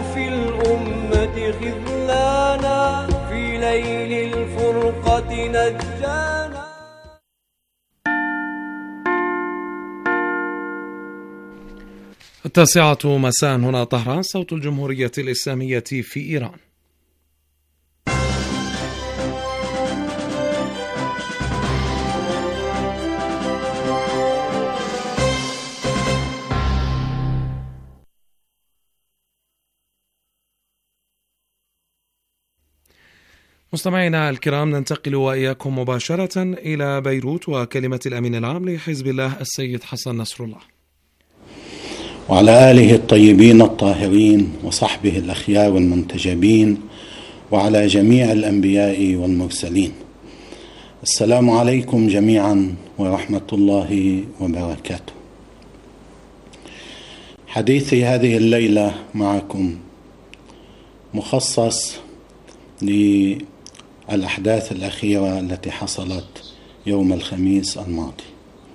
في الأمة خذلانا، في ليل الفرقة نجانا. التاسعة مساء، هنا طهران، صوت الجمهورية الإسلامية في إيران. مستمعينا الكرام، ننتقل وإياكم مباشرة إلى بيروت وكلمة الأمين العام لحزب الله السيد حسن نصر الله، وعلى آله الطيبين الطاهرين وصحبه الأخيار المنتجبين، وعلى جميع الأنبياء والمرسلين. السلام عليكم جميعا ورحمة الله وبركاته. حديثي هذه الليلة معكم مخصص للأحداث الأخيرة التي حصلت يوم الخميس الماضي.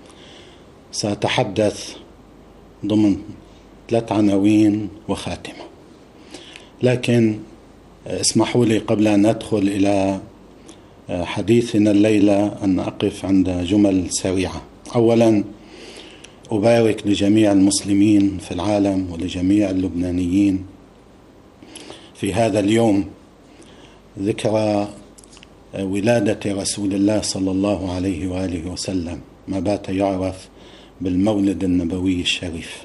سأتحدث ضمن 3 عناوين وخاتمة، لكن اسمحوا لي قبل أن أدخل إلى حديثنا الليلة أن أقف عند جمل سريعة. أولا، أبارك لجميع المسلمين في العالم ولجميع اللبنانيين في هذا اليوم، ذكرى ولادة رسول الله صلى الله عليه وآله وسلم، ما بات يعرف بالمولد النبوي الشريف.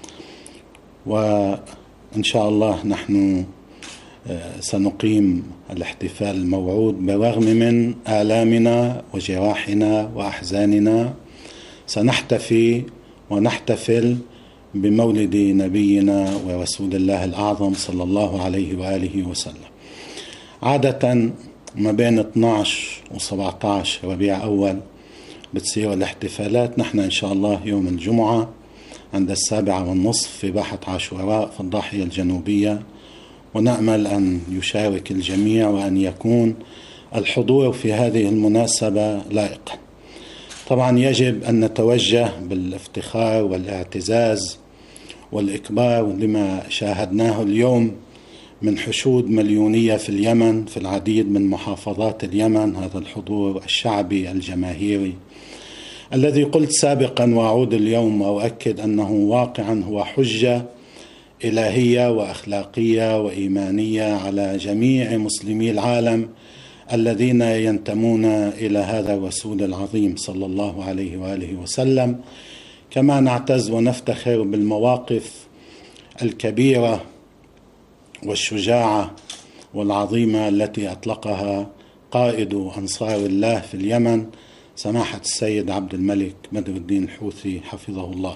وإن شاء الله نحن سنقيم الاحتفال الموعود برغم من آلامنا وجراحنا وأحزاننا. سنحتفي ونحتفل بمولد نبينا ورسول الله الأعظم صلى الله عليه وآله وسلم. عادة ما بين 12 و17 ربيع أول بتصير الاحتفالات. نحن إن شاء الله يوم الجمعة عند 7:30 في باحة عاشوراء في الضاحية الجنوبية، ونأمل أن يشارك الجميع وأن يكون الحضور في هذه المناسبة لائقا. طبعا يجب أن نتوجه بالافتخار والاعتزاز والإكبار لما شاهدناه اليوم من حشود مليونية في اليمن، في العديد من محافظات اليمن. هذا الحضور الشعبي الجماهيري الذي قلت سابقا وأعود اليوم وأؤكد أنه واقعا هو حجة إلهية وأخلاقية وإيمانية على جميع مسلمي العالم الذين ينتمون إلى هذا الرسول العظيم صلى الله عليه وآله وسلم. كما نعتز ونفتخر بالمواقف الكبيرة والشجاعة والعظيمة التي أطلقها قائد أنصار الله في اليمن سماحة السيد عبد الملك بدر الدين الحوثي حفظه الله.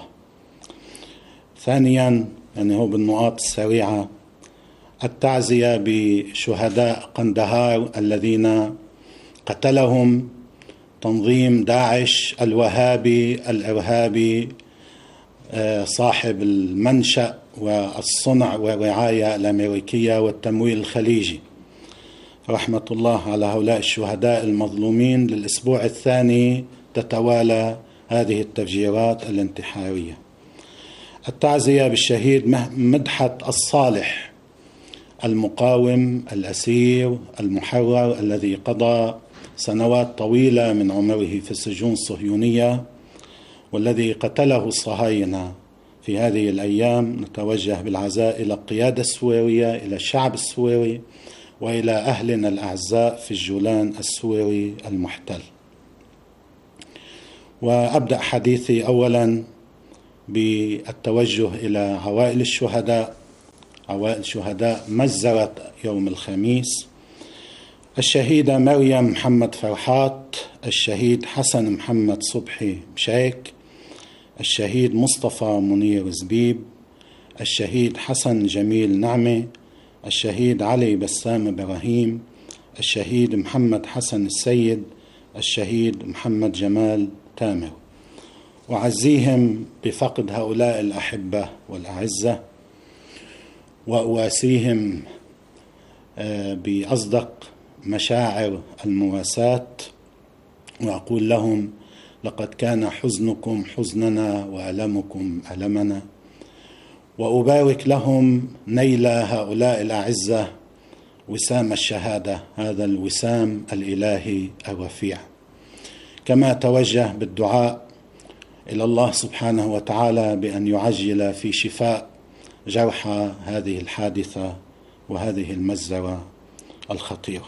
ثانيا، هو بالنقاط السريعة، التعزية بشهداء قندهار الذين قتلهم تنظيم داعش الوهابي الإرهابي صاحب المنشأ والصنع والرعاية الأمريكية والتمويل الخليجي. رحمة الله على هؤلاء الشهداء المظلومين. للأسبوع الثاني تتوالى هذه التفجيرات الانتحارية. التعزية بالشهيد مدحت الصالح المقاوم الأسير المحرر الذي قضى سنوات طويلة من عمره في السجون الصهيونية والذي قتله الصهاينة في هذه الأيام. نتوجه بالعزاء إلى القيادة السورية، إلى الشعب السوري، وإلى أهلنا الأعزاء في الجولان السوري المحتل. وأبدأ حديثي أولا بالتوجه إلى عوائل الشهداء. عوائل شهداء مزرة يوم الخميس: الشهيدة مريم محمد فرحات، الشهيد حسن محمد صبحي مشيك، الشهيد مصطفى منير زبيب، الشهيد حسن جميل نعمة، الشهيد علي بسام إبراهيم، الشهيد محمد حسن السيد، الشهيد محمد جمال تامر. وأعزيهم بفقد هؤلاء الأحبة والأعزة، وأواسيهم بأصدق مشاعر المواساة، وأقول لهم: لقد كان حزنكم حزننا وألمكم ألمنا. وأبارك لهم نيل هؤلاء الأعزة وسام الشهادة، هذا الوسام الإلهي الرفيع. كما توجه بالدعاء إلى الله سبحانه وتعالى بأن يعجل في شفاء جرحى هذه الحادثة وهذه المجزرة الخطيرة.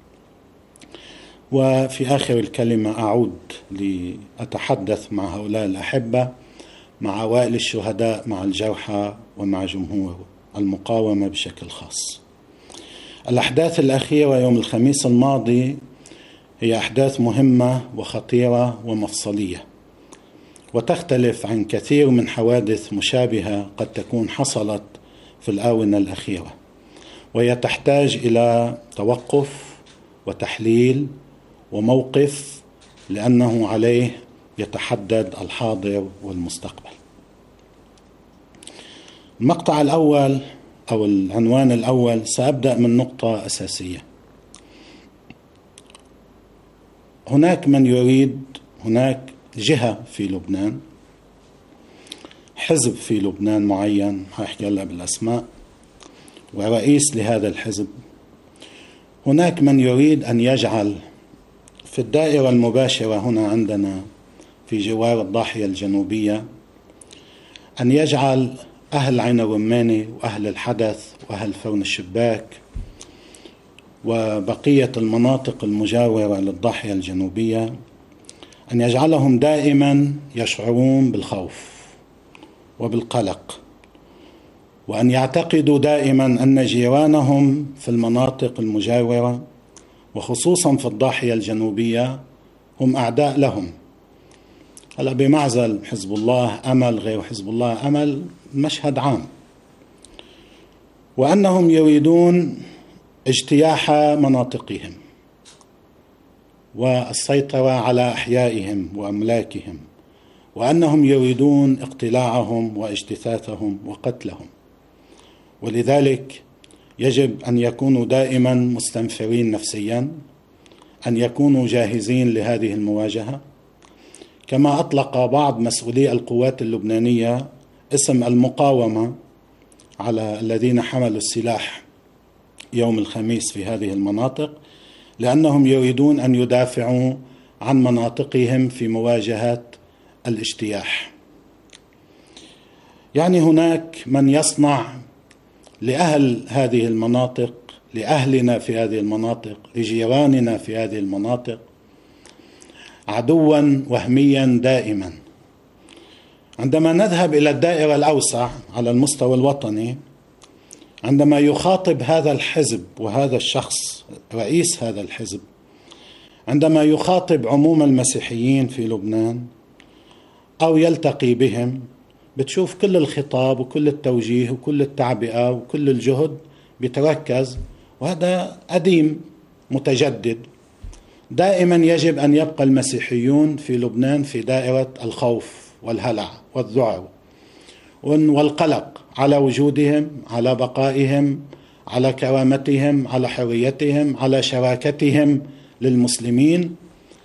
وفي آخر الكلمة أعود لأتحدث مع هؤلاء الأحبة، مع عوائل الشهداء، مع الجرحى، ومع جمهور المقاومة بشكل خاص. الأحداث الأخيرة يوم الخميس الماضي هي أحداث مهمة وخطيرة ومفصلية، وتختلف عن كثير من حوادث مشابهة قد تكون حصلت في الآونة الأخيرة، وهي تحتاج إلى توقف وتحليل وموقف، لأنه عليه يتحدد الحاضر والمستقبل. المقطع الأول أو العنوان الأول سأبدأ من نقطة أساسية. هناك من يريد، هناك جهة في لبنان، حزب في لبنان معين، هحكي هلا بالأسماء، ورئيس لهذا الحزب. هناك من يريد أن يجعل في الدائرة المباشرة هنا عندنا في جوار الضاحية الجنوبية، أن يجعل أهل عين الرماني وأهل الحدث وأهل فرن الشباك وبقية المناطق المجاورة للضاحية الجنوبية، أن يجعلهم دائما يشعرون بالخوف وبالقلق، وأن يعتقدوا دائما أن جيرانهم في المناطق المجاورة وخصوصا في الضاحية الجنوبية هم أعداء لهم. هلا بمعزل حزب الله أمل غير حزب الله أمل، مشهد عام، وأنهم يريدون اجتياح مناطقهم والسيطرة على أحيائهم وأملاكهم، وأنهم يريدون اقتلاعهم واجتثاثهم وقتلهم. ولذلك يجب أن يكونوا دائما مستنفرين نفسيا، أن يكونوا جاهزين لهذه المواجهة. كما أطلق بعض مسؤولي القوات اللبنانية اسم المقاومة على الذين حملوا السلاح يوم الخميس في هذه المناطق، لأنهم يريدون أن يدافعوا عن مناطقهم في مواجهة الاجتياح. يعني هناك من يصنع لأهل هذه المناطق، لأهلنا في هذه المناطق، لجيراننا في هذه المناطق، عدوا وهميا دائما. عندما نذهب إلى الدائرة الأوسع على المستوى الوطني، عندما يخاطب هذا الحزب وهذا الشخص رئيس هذا الحزب، عندما يخاطب عموم المسيحيين في لبنان أو يلتقي بهم، بتشوف كل الخطاب وكل التوجيه وكل التعبئة وكل الجهد بيتركز، وهذا قديم متجدد. دائما يجب أن يبقى المسيحيون في لبنان في دائرة الخوف والهلع والذعر والقلق على وجودهم، على بقائهم، على كرامتهم، على حريتهم، على شراكتهم للمسلمين.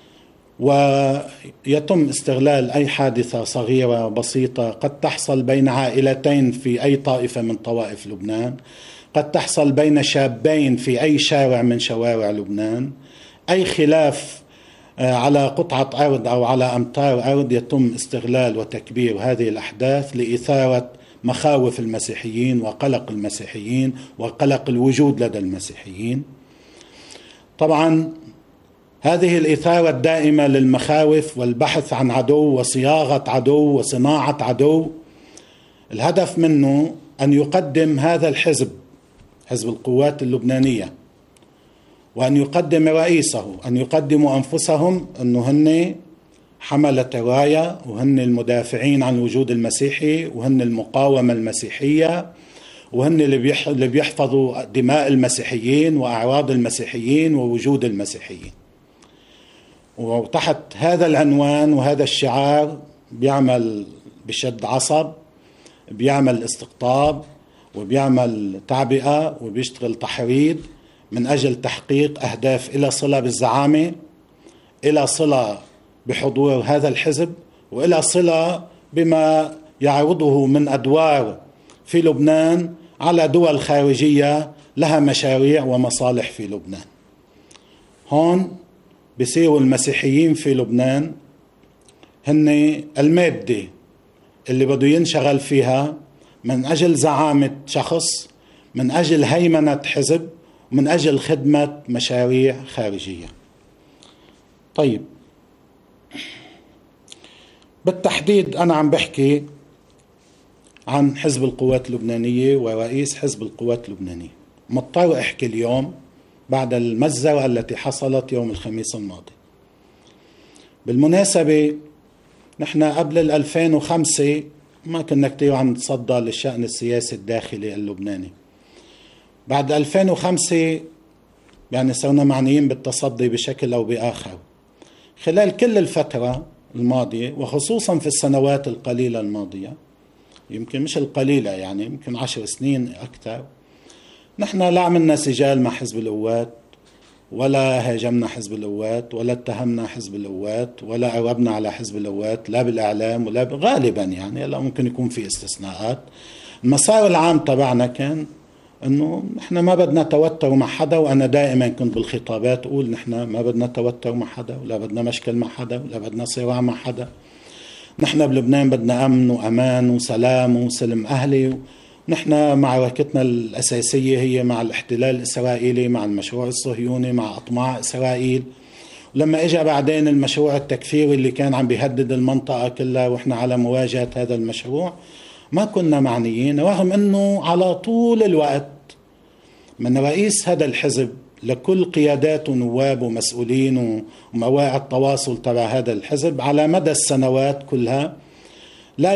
ويتم استغلال أي حادثة صغيرة بسيطة قد تحصل بين عائلتين في أي طائفة من طوائف لبنان، قد تحصل بين شابين في أي شارع من شوارع لبنان، أي خلاف على قطعة أرض أو على أمتار أرض، يتم استغلال وتكبير هذه الأحداث لإثارة مخاوف المسيحيين وقلق المسيحيين وقلق الوجود لدى المسيحيين. طبعا هذه الإثارة الدائمة للمخاوف والبحث عن عدو وصياغة عدو وصناعة عدو، الهدف منه أن يقدم هذا الحزب، حزب القوات اللبنانية، وأن يقدم رئيسه، أن يقدموا أنفسهم أنه هن حملة الراية، وهن المدافعين عن الوجود المسيحي، وهن المقاومة المسيحية، وهن اللي بيحفظوا دماء المسيحيين وأعراض المسيحيين ووجود المسيحيين. وتحت هذا العنوان وهذا الشعار بيعمل بشد عصب، بيعمل استقطاب، وبيعمل تعبئة، وبيشتغل تحريض من أجل تحقيق أهداف إلى صلة بالزعامة، إلى صلة بحضور هذا الحزب، وإلى صلة بما يعرضه من أدوار في لبنان على دول خارجية لها مشاريع ومصالح في لبنان. هون بيصيروا المسيحيين في لبنان هن المادة اللي بده ينشغل فيها من أجل زعامة شخص، من أجل هيمنة حزب، ومن أجل خدمة مشاريع خارجية. طيب بالتحديد أنا عم بحكي عن حزب القوات اللبنانية ورئيس حزب القوات اللبنانية. مضطر أحكي اليوم بعد المجزرة التي حصلت يوم الخميس الماضي. بالمناسبة نحن قبل 2005 ما كنا كتير عم نتصدى للشأن السياسي الداخلي اللبناني. بعد 2005 يعني صرنا معنيين بالتصدي بشكل أو بآخر. خلال كل الفترة الماضية وخصوصا في السنوات القليلة الماضية، يمكن مش القليلة يعني يمكن 10 سنين أكثر، نحن لا عملنا سجال مع حزب القوات، ولا هاجمنا حزب القوات، ولا اتهمنا حزب القوات، ولا قربنا على حزب القوات لا بالإعلام ولا غالبا يعني، لا ممكن يكون في استثناءات. المسار العام تبعنا كان انه نحن ما بدنا توتر مع حدا، وانا دائما كنت بالخطابات اقول نحن ما بدنا توتر مع حدا، ولا بدنا مشكل مع حدا، ولا بدنا صراع مع حدا. نحن بلبنان بدنا امن وامان وسلام وسلم اهلي. نحن معركتنا الاساسيه هي مع الاحتلال الاسرائيلي، مع المشروع الصهيوني، مع اطماع اسرائيل. ولما اجى بعدين المشروع التكفيري اللي كان عم بيهدد المنطقه كلها واحنا على مواجهه هذا المشروع، ما كنا معنيين، رغم أنه على طول الوقت من رئيس هذا الحزب لكل قيادات ونواب ومسؤولين ومواقع التواصل تبع هذا الحزب على مدى السنوات كلها لا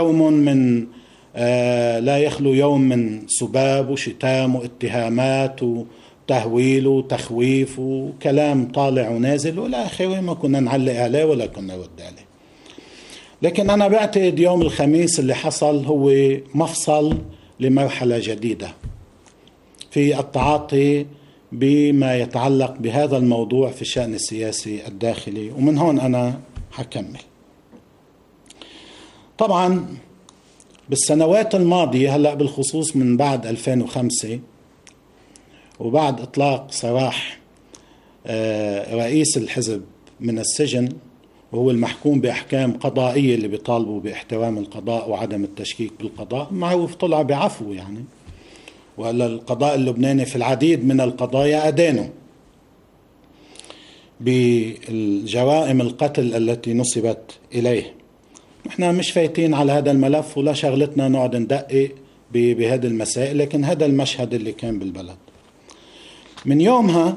يخلو يوم من سباب وشتام واتهامات وتهويل وتخويف وكلام طالع ونازل والى آخره. ما كنا نعلق عليه ولا كنا نرد عليه. لكن أنا بعتقد يوم الخميس اللي حصل هو مفصل لمرحلة جديدة في التعاطي بما يتعلق بهذا الموضوع في الشأن السياسي الداخلي، ومن هون أنا حكمل. طبعا بالسنوات الماضية هلأ بالخصوص من بعد 2005 وبعد إطلاق سراح رئيس الحزب من السجن، وهو المحكوم بأحكام قضائية اللي بيطالبوا باحترام القضاء وعدم التشكيك بالقضاء، معروف طلع بعفو يعني، وإلا القضاء اللبناني في العديد من القضايا أدانه بالجرائم القتل التي نسبت إليه. نحن مش فايتين على هذا الملف ولا شغلتنا نقعد ندقق بهذه المسائل، لكن هذا المشهد اللي كان بالبلد. من يومها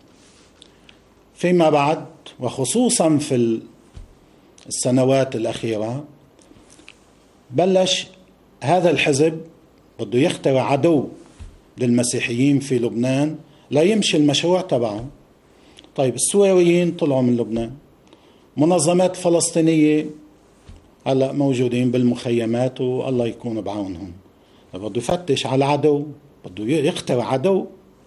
فيما بعد وخصوصا في السنوات الأخيرة بلش هذا الحزب بده يخترع عدو للمسيحيين في لبنان لا يمشي المشروع تبعه. طيب السوريين طلعوا من لبنان، منظمات فلسطينية هلأ موجودين بالمخيمات والله يكون بعونهم. بده يفتش على عدو، بده يخترع عدو.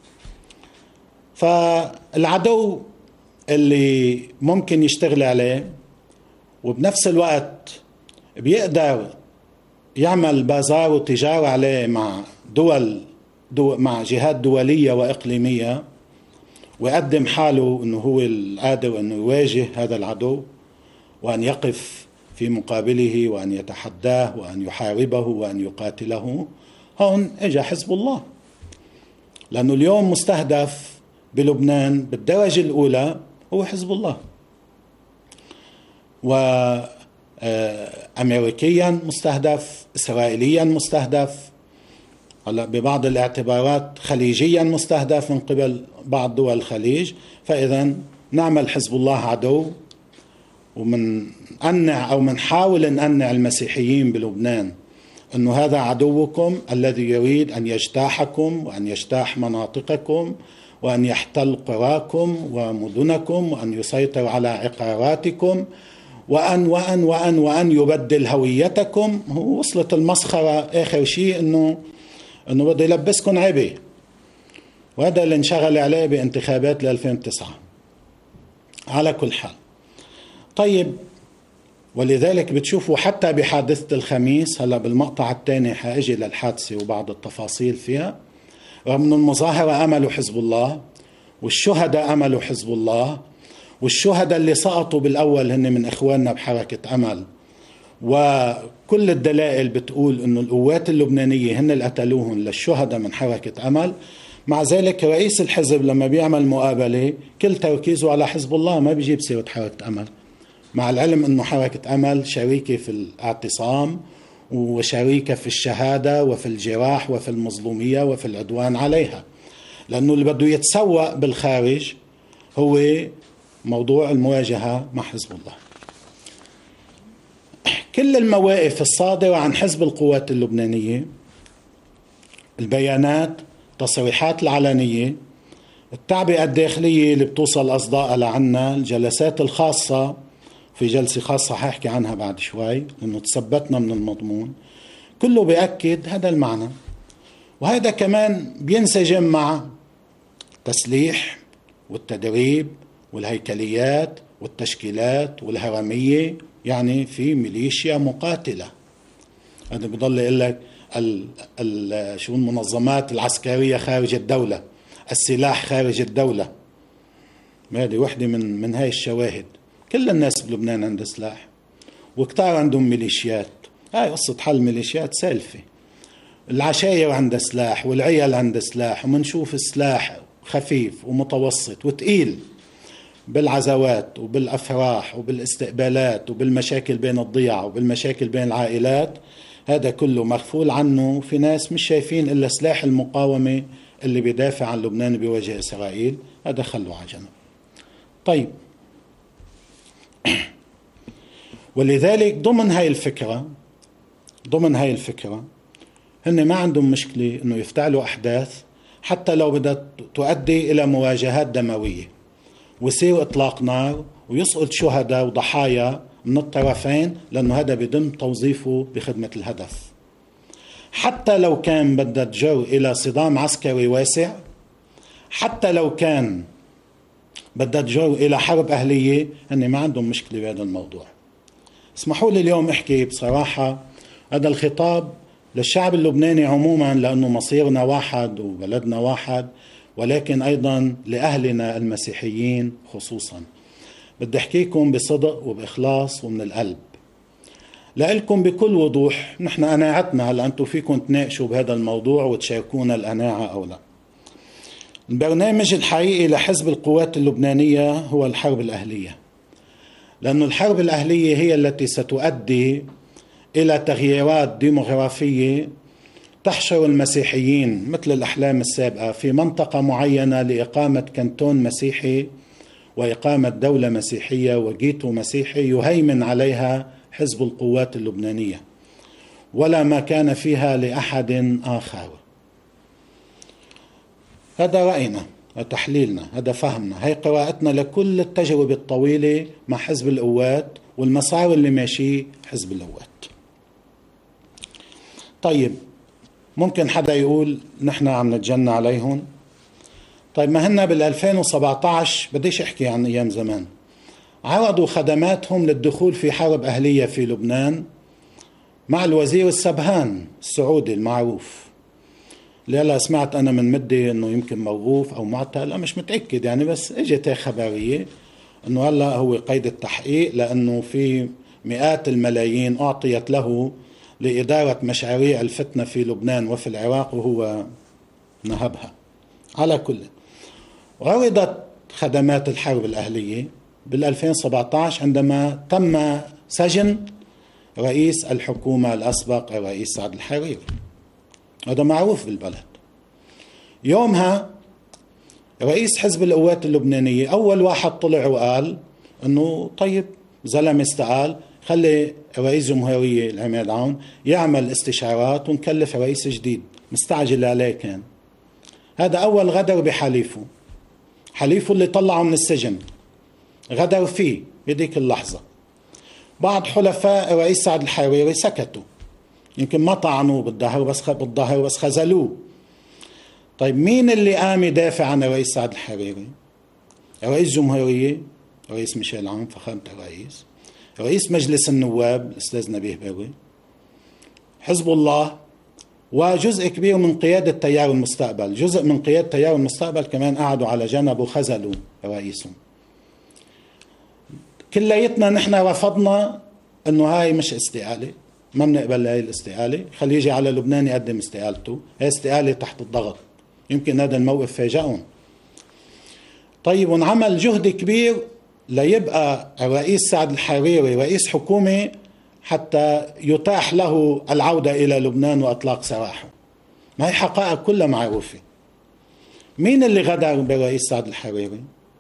فالعدو اللي ممكن يشتغل عليه وبنفس الوقت بيقدر يعمل بازار وتجارة عليه مع مع جهات دولية وإقليمية، ويقدم حاله أنه هو القادر أنه يواجه هذا العدو وأن يقف في مقابله وأن يتحداه وأن يحاربه وأن يقاتله. هون اجى حزب الله، لأنه اليوم مستهدف بلبنان بالدرجة الأولى هو حزب الله، وأمريكيا مستهدف، إسرائيليا مستهدف، هلا ببعض الاعتبارات خليجيا مستهدف من قبل بعض دول الخليج. فإذا نعمل حزب الله عدو، ومن أنع أو منحاول نقنع المسيحيين بلبنان أنه هذا عدوكم الذي يريد أن يجتاحكم وأن يجتاح مناطقكم وأن يحتل قراكم ومدنكم وأن يسيطر على عقاراتكم وأن يبدل هويتكم. وصلت المسخرة آخر شيء أنه بده يلبسكم عبء، وهذا اللي انشغل عليه بانتخابات 2009. على كل حال، طيب ولذلك بتشوفوا حتى بحادثة الخميس، هلا بالمقطع الثاني حاجي للحادثة وبعض التفاصيل فيها، رغم أن المظاهرة أملوا حزب الله والشهداء أملوا حزب الله، والشهداء اللي سقطوا بالأول هن من إخواننا بحركة أمل، وكل الدلائل بتقول أن القوات اللبنانية هن اللي قتلوهم للشهداء من حركة أمل. مع ذلك رئيس الحزب لما بيعمل مقابلة كل تركيزه على حزب الله، ما بيجيب سيرة حركة أمل، مع العلم أنه حركة أمل شريكة في الاعتصام وشريكة في الشهادة وفي الجراح وفي المظلومية وفي العدوان عليها، لأنه اللي بده يتسوق بالخارج هو موضوع المواجهة مع حزب الله. كل المواقف الصادرة عن حزب القوات اللبنانية، البيانات، التصريحات العلنية، التعبئة الداخلية اللي بتوصل أصداء لعنا، الجلسات الخاصة، في جلسة خاصة حاحكي عنها بعد شوي لأنه تثبتنا من المضمون، كله بيأكد هذا المعنى. وهذا كمان بينسجم مع التسليح والتدريب والهيكليات والتشكيلات والهرمية، يعني في ميليشيا مقاتلة. هذا بيضل يقول لك شو المنظمات العسكرية خارج الدولة، السلاح خارج الدولة، هذه وحدة من هاي الشواهد. كل الناس بلبنان عندها سلاح وكتار عندهم ميليشيات، هاي قصة حل ميليشيات سالفة. العشاير عندها سلاح والعيال عندها سلاح، ومنشوف السلاح خفيف ومتوسط وتقيل بالعزوات وبالأفراح وبالاستقبالات وبالمشاكل بين الضياع وبالمشاكل بين العائلات. هذا كله مغفول عنه، في ناس مش شايفين إلا سلاح المقاومة اللي بيدافع عن لبنان بوجه إسرائيل، هذا خلوه على جنب. طيب، ولذلك ضمن هاي الفكرة هن ما عندهم مشكلة إنه يفتعلوا أحداث حتى لو بدها تؤدي إلى مواجهات دموية ويصير إطلاق نار ويسقط شهداء وضحايا من الطرفين، لأنه هذا بيتم توظيفه بخدمة الهدف. حتى لو كان بدها تجر إلى صدام عسكري واسع، حتى لو كان بدها تجر إلى حرب أهلية، هن ما عندهم مشكلة بهذا الموضوع. اسمحوا لي اليوم احكي بصراحة، هذا الخطاب للشعب اللبناني عموما، لأنه مصيرنا واحد وبلدنا واحد، ولكن أيضا لأهلنا المسيحيين خصوصا. بدي أحكيكم بصدق وبإخلاص ومن القلب، لألكم بكل وضوح. نحن قناعتنا، هلأ أنتم فيكم تناقشوا بهذا الموضوع وتشاركونا القناعة أو لا. البرنامج الحقيقي لحزب القوات اللبنانية هو الحرب الأهلية، لأن الحرب الأهلية هي التي ستؤدي إلى تغييرات ديموغرافية تحشر المسيحيين مثل الأحلام السابقة في منطقة معينة لإقامة كنتون مسيحي وإقامة دولة مسيحية وجيتو مسيحي يهيمن عليها حزب القوات اللبنانية، ولا مكان فيها لأحد آخر. هذا رأينا، هذا تحليلنا، هذا فهمنا، هي قراءتنا لكل التجربة الطويلة مع حزب القوات والمسار اللي ماشي حزب القوات. طيب، ممكن حدا يقول نحن عم نتجنى عليهم. طيب، ما هن بال2017 بديش احكي عن ايام زمان عرضوا خدماتهم للدخول في حرب اهلية في لبنان مع الوزير السبهان السعودي المعروف، اللي هلا سمعت انا من مدة انه يمكن موقوف او معتقل، انا مش متأكد يعني، بس اجت خبرية انه هلا هو قيد التحقيق، لانه في مئات الملايين اعطيت له لإدارة مشاريع الفتنة في لبنان وفي العراق وهو نهبها. على كل، عرضت خدمات الحرب الأهلية بال2017 عندما تم سجن رئيس الحكومة الأسبق الرئيس سعد الحريري، هذا معروف بالبلد. يومها رئيس حزب القوات اللبنانية أول واحد طلع وقال أنه طيب زلمة استقال، خلي رئيس جمهورية العماد عون يعمل استشارات ونكلف رئيس جديد، مستعجل عليه كان. هذا أول غدر بحليفه، حليفه اللي طلعه من السجن غدر فيه بذيك اللحظة. بعض حلفاء رئيس سعد الحريري سكتوا، يمكن ما طعنوه بالظهر بس خزلوه. طيب، مين اللي قام يدافع عن رئيس سعد الحريري؟ رئيس جمهورية، رئيس ميشيل عون فخامة الرئيس، رئيس مجلس النواب الأستاذ نبيه بروي، حزب الله، وجزء كبير من قيادة تيار المستقبل. جزء من قيادة تيار المستقبل كمان قعدوا على جنب وخذلوا رئيسهم. كليتنا نحن رفضنا انه هاي مش استقالة، ما بنقبل هاي الاستقالة، خليه يجي على لبنان يقدم استقالته، هاي استقالة تحت الضغط. يمكن هذا الموقف فاجأهم. طيب، ونعمل جهد كبير ليبقى الرئيس سعد الحريري رئيس حكومة حتى يتاح له العودة إلى لبنان وإطلاق سراحه. ما هي حقائق كلها معروفة. مين اللي غدر بالرئيس سعد الحريري؟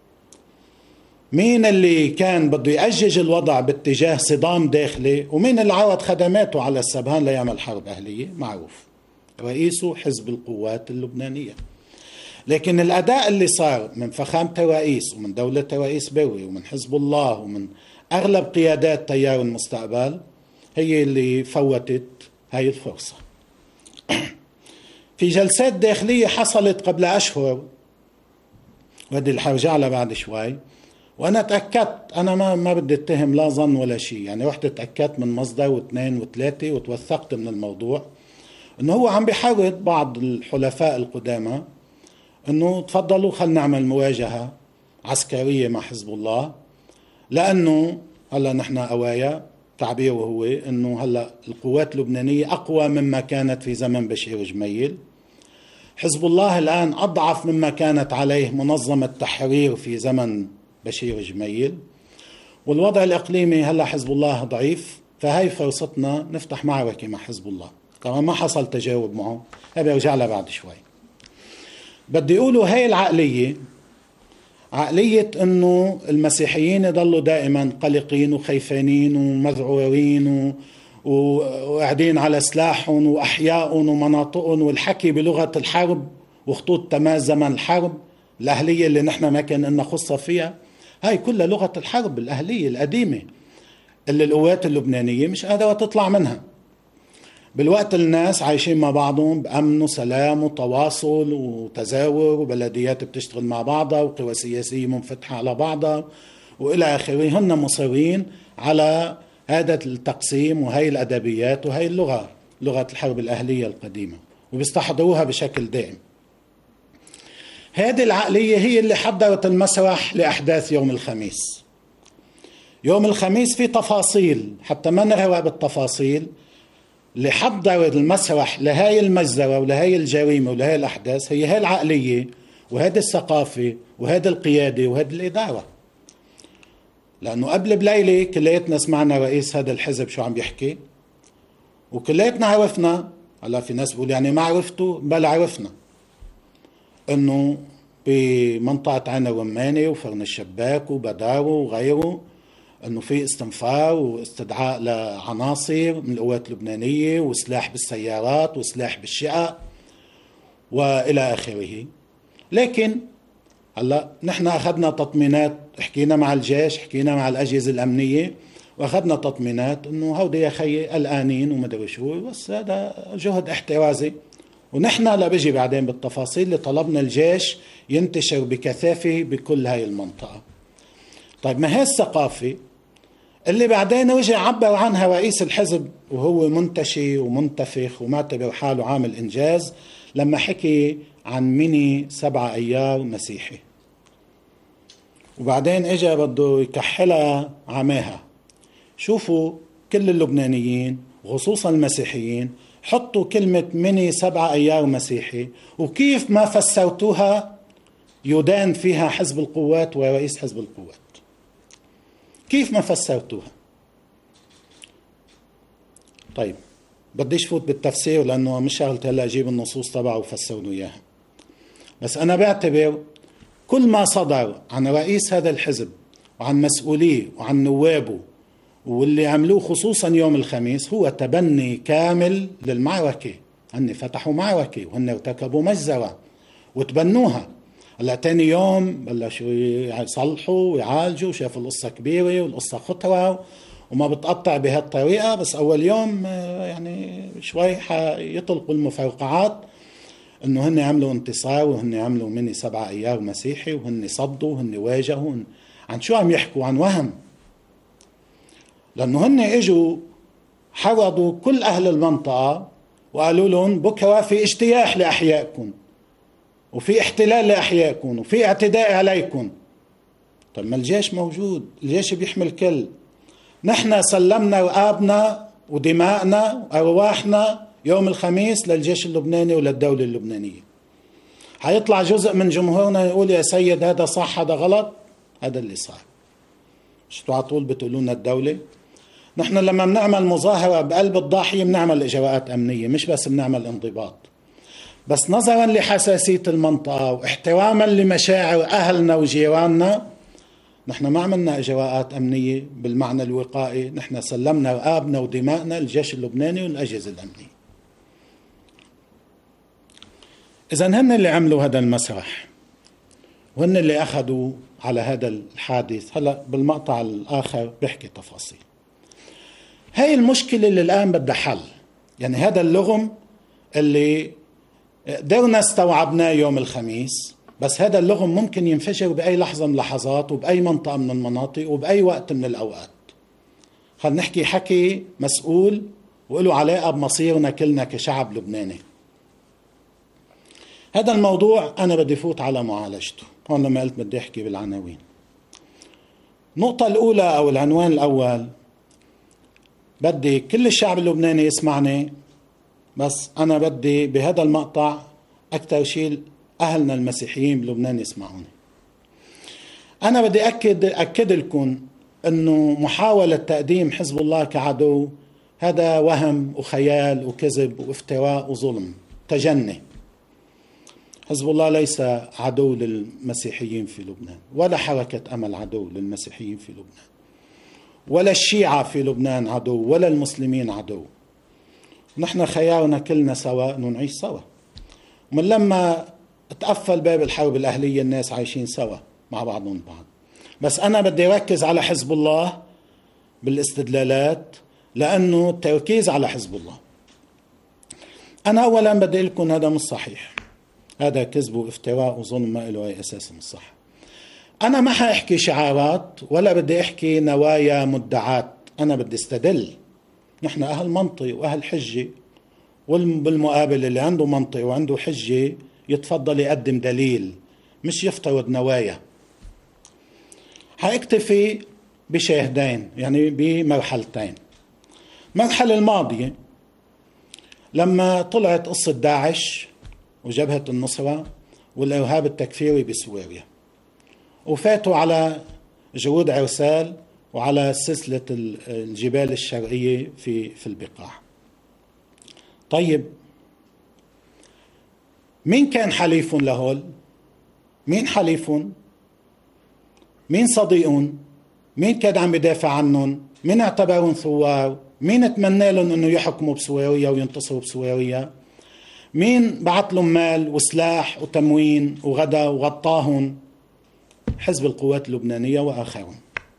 مين اللي كان بده يأجج الوضع باتجاه صدام داخلي؟ ومين اللي عرض خدماته على السبهان ليعمل حرب أهلية؟ معروف، رئيسه حزب القوات اللبنانية. لكن الأداء اللي صار من فخامة الرئيس ومن دولة الرئيس بروي ومن حزب الله ومن أغلب قيادات تيار المستقبل هي اللي فوتت هاي الفرصة. في جلسات داخلية حصلت قبل أشهر، وهذه اللي حرجع لها بعد شوي، وأنا تأكدت، أنا ما بدي اتهم لا ظن ولا شيء، يعني رحت تأكدت من مصدر واثنين وثلاثة وتوثقت من الموضوع إنه هو عم بيحرض بعض الحلفاء القدامى إنه تفضلوا خلنا نعمل مواجهة عسكرية مع حزب الله، لأنه هلا نحن قوايا، تعبيره هو إنه هلا القوات اللبنانية أقوى مما كانت في زمن بشير جميل. حزب الله الآن أضعف مما كانت عليه منظمة تحرير في زمن بشير جميل، والوضع الإقليمي هلا حزب الله ضعيف، فهي فرصتنا نفتح معركة مع حزب الله. طبعا ما حصل تجاوب معه، هذا برجع لها بعد شوي. بدي أقوله هاي العقلية، عقلية أنه المسيحيين يضلوا دائما قلقين وخيفانين ومذعورين وقاعدين على سلاحهم وأحيائهم ومناطقهم، والحكي بلغة الحرب وخطوط تماس زمن الحرب الأهلية اللي نحن ما كان لنا خصة فيها. هاي كلها لغة الحرب الأهلية القديمة اللي القوات اللبنانية مش قادرة تطلع منها. بالوقت الناس عايشين مع بعضهم بأمن وسلام وتواصل وتزاور، وبلديات بتشتغل مع بعضها، وقوى سياسية منفتحة على بعضها وإلى آخره. هن مصرين على هذا التقسيم وهي الأدبيات وهي اللغة، لغة الحرب الأهلية القديمة، وبيستحضروها بشكل دائم. هذه العقلية هي اللي حضرت المسرح لأحداث يوم الخميس. يوم الخميس في تفاصيل، حتى ما نغرق بالتفاصيل، اللي حضر المسرح لهاي المجزرة ولهاي الجريمة ولهاي الأحداث هي هاي العقلية وهذه الثقافة وهذه القيادة وهذه الإدارة. لأنه قبل بليلة كليتنا سمعنا رئيس هذا الحزب شو عم بيحكي، وكليتنا عرفنا. هلا في ناس بيقول يعني ما عرفتوا، بل عرفنا انه بمنطقة عين الرماني وفرن الشباك وبدارو وغيره انه في استنفار واستدعاء لعناصر من القوات اللبنانية وسلاح بالسيارات وسلاح بالشقق والى اخره. لكن هلا نحن اخذنا تطمينات، حكينا مع الجيش، حكينا مع الاجهزة الامنية، واخذنا تطمينات انه هودي يا خيي قلقانين ومدري شو، بس هذا جهد احترازي. ونحن لا بيجي بعدين بالتفاصيل اللي طلبنا الجيش ينتشر بكثافة بكل هاي المنطقة. طيب، ما هي الثقافة اللي بعدين رجع عبر عنها رئيس الحزب وهو منتشي ومنتفخ ومعتبر حاله عامل إنجاز لما حكي عن ميني 7 أيار مسيحي، وبعدين اجى بده يكحلها عماها. شوفوا كل اللبنانيين وخصوصا المسيحيين حطوا كلمة ميني 7 أيار مسيحي، وكيف ما فسرتوها يدان فيها حزب القوات ورئيس حزب القوات. كيف ما فسرتوها؟ طيب، بديش فوت بالتفسير لأنه مش شغلت هلا أجيب النصوص تبعه وفسروا إياها، بس أنا بعتبر كل ما صدر عن رئيس هذا الحزب وعن مسؤوليه وعن نوابه واللي عملوه خصوصا يوم الخميس هو تبني كامل للمعركة. هن فتحوا معركة وهن ارتكبوا مجزرة وتبنوها. هلا تاني يوم بلشوا يصلحوا ويعالجوا، شافوا القصة كبيرة والقصة خطرة وما بتقطع بهالطريقة، بس أول يوم يعني شوي يطلقوا المفرقعات إنه هن عملوا انتصار وهن عملوا ميني 7 أيار مسيحي وهن صدوا وهن واجهوا. عن شو عم يحكوا؟ عن وهم. لأنه هن اجوا حرضوا كل أهل المنطقة وقالوا لهم بكرة في اجتياح لأحيائكم وفي احتلال لأحيائكم وفي اعتداء عليكم. طب ما الجيش موجود، الجيش بيحمل كل. نحن سلمنا رقابنا ودماءنا وأرواحنا يوم الخميس للجيش اللبناني وللدولة اللبنانية. هيطلع جزء من جمهورنا يقول يا سيد هذا صح هذا غلط؟ هذا اللي صار. مش على طول بتقولون الدولة؟ نحن لما بنعمل مظاهرة بقلب الضاحية بنعمل إجراءات أمنية، مش بس بنعمل انضباط. بس نظرا لحساسية المنطقة واحتراما لمشاعر أهلنا وجيراننا نحن ما عملنا إجراءات أمنية بالمعنى الوقائي، نحن سلمنا رقابنا ودماءنا للجيش اللبناني والأجهزة الأمنية. إذن هن اللي عملوا هذا المسرح وهن اللي أخذوا على هذا الحادث. هلأ بالمقطع الآخر بحكي تفاصيل. هاي المشكلة اللي الآن بدها حل. يعني هذا اللغم اللي قدرنا استوعبناه يوم الخميس، بس هذا اللغم ممكن ينفجر بأي لحظة من اللحظات وبأي منطقة من المناطق وبأي وقت من الأوقات. خلينا نحكي حكي مسؤول وله علاقة بمصيرنا كلنا كشعب لبناني. هذا الموضوع أنا بدي فوت على معالجته. هون لما قلت بدي أحكي بالعناوين. النقطة الأولى أو العنوان الأول، بدي كل الشعب اللبناني يسمعني، بس أنا بدي بهذا المقطع أكثر شيء أهلنا المسيحيين بلبنان يسمعوني. أنا بدي أكد لكم أنه محاولة تقديم حزب الله كعدو هذا وهم وخيال وكذب وافتراء وظلم تجني. حزب الله ليس عدو للمسيحيين في لبنان، ولا حركة أمل عدو للمسيحيين في لبنان، ولا الشيعة في لبنان عدو، ولا المسلمين عدو. نحن خيارنا كلنا سوا أنه نعيش سوا. ومن لما تقفل باب الحرب الأهلية الناس عايشين سوا مع بعضهم بعض. بس أنا بدي أركز على حزب الله بالاستدلالات، لأنه التركيز على حزب الله. أنا أولا بدي لكم هذا مش صحيح، هذا كذب وافتراء وظلم ما له أي أساس من الصحة. أنا ما حأحكي شعارات ولا بدي أحكي نوايا مدعات، أنا بدي استدل. نحن أهل منطق وأهل حجة، وبالمقابل اللي عنده منطق وعنده حجة يتفضل يقدم دليل مش يفترض نوايا. حأكتفي بشاهدين، يعني بمرحلتين. المرحلة الماضية لما طلعت قصة داعش وجبهة النصرة والإرهاب التكفيري بسوريا، وفاتوا على جرود عرسال وعلى سلسلة الجبال الشرقية في البقاع. طيب مين كان حليف لهول؟ مين حليفهم؟ مين صديقهم؟ مين كان عم يدافع عنهم؟ مين اعتبرهم ثوار؟ مين اتمنى لهم انه يحكموا بسوريا وينتصروا بسوريا؟ مين بعت لهم مال وسلاح وتموين وغدا وغطاهم؟ حزب القوات اللبنانية وآخرهم.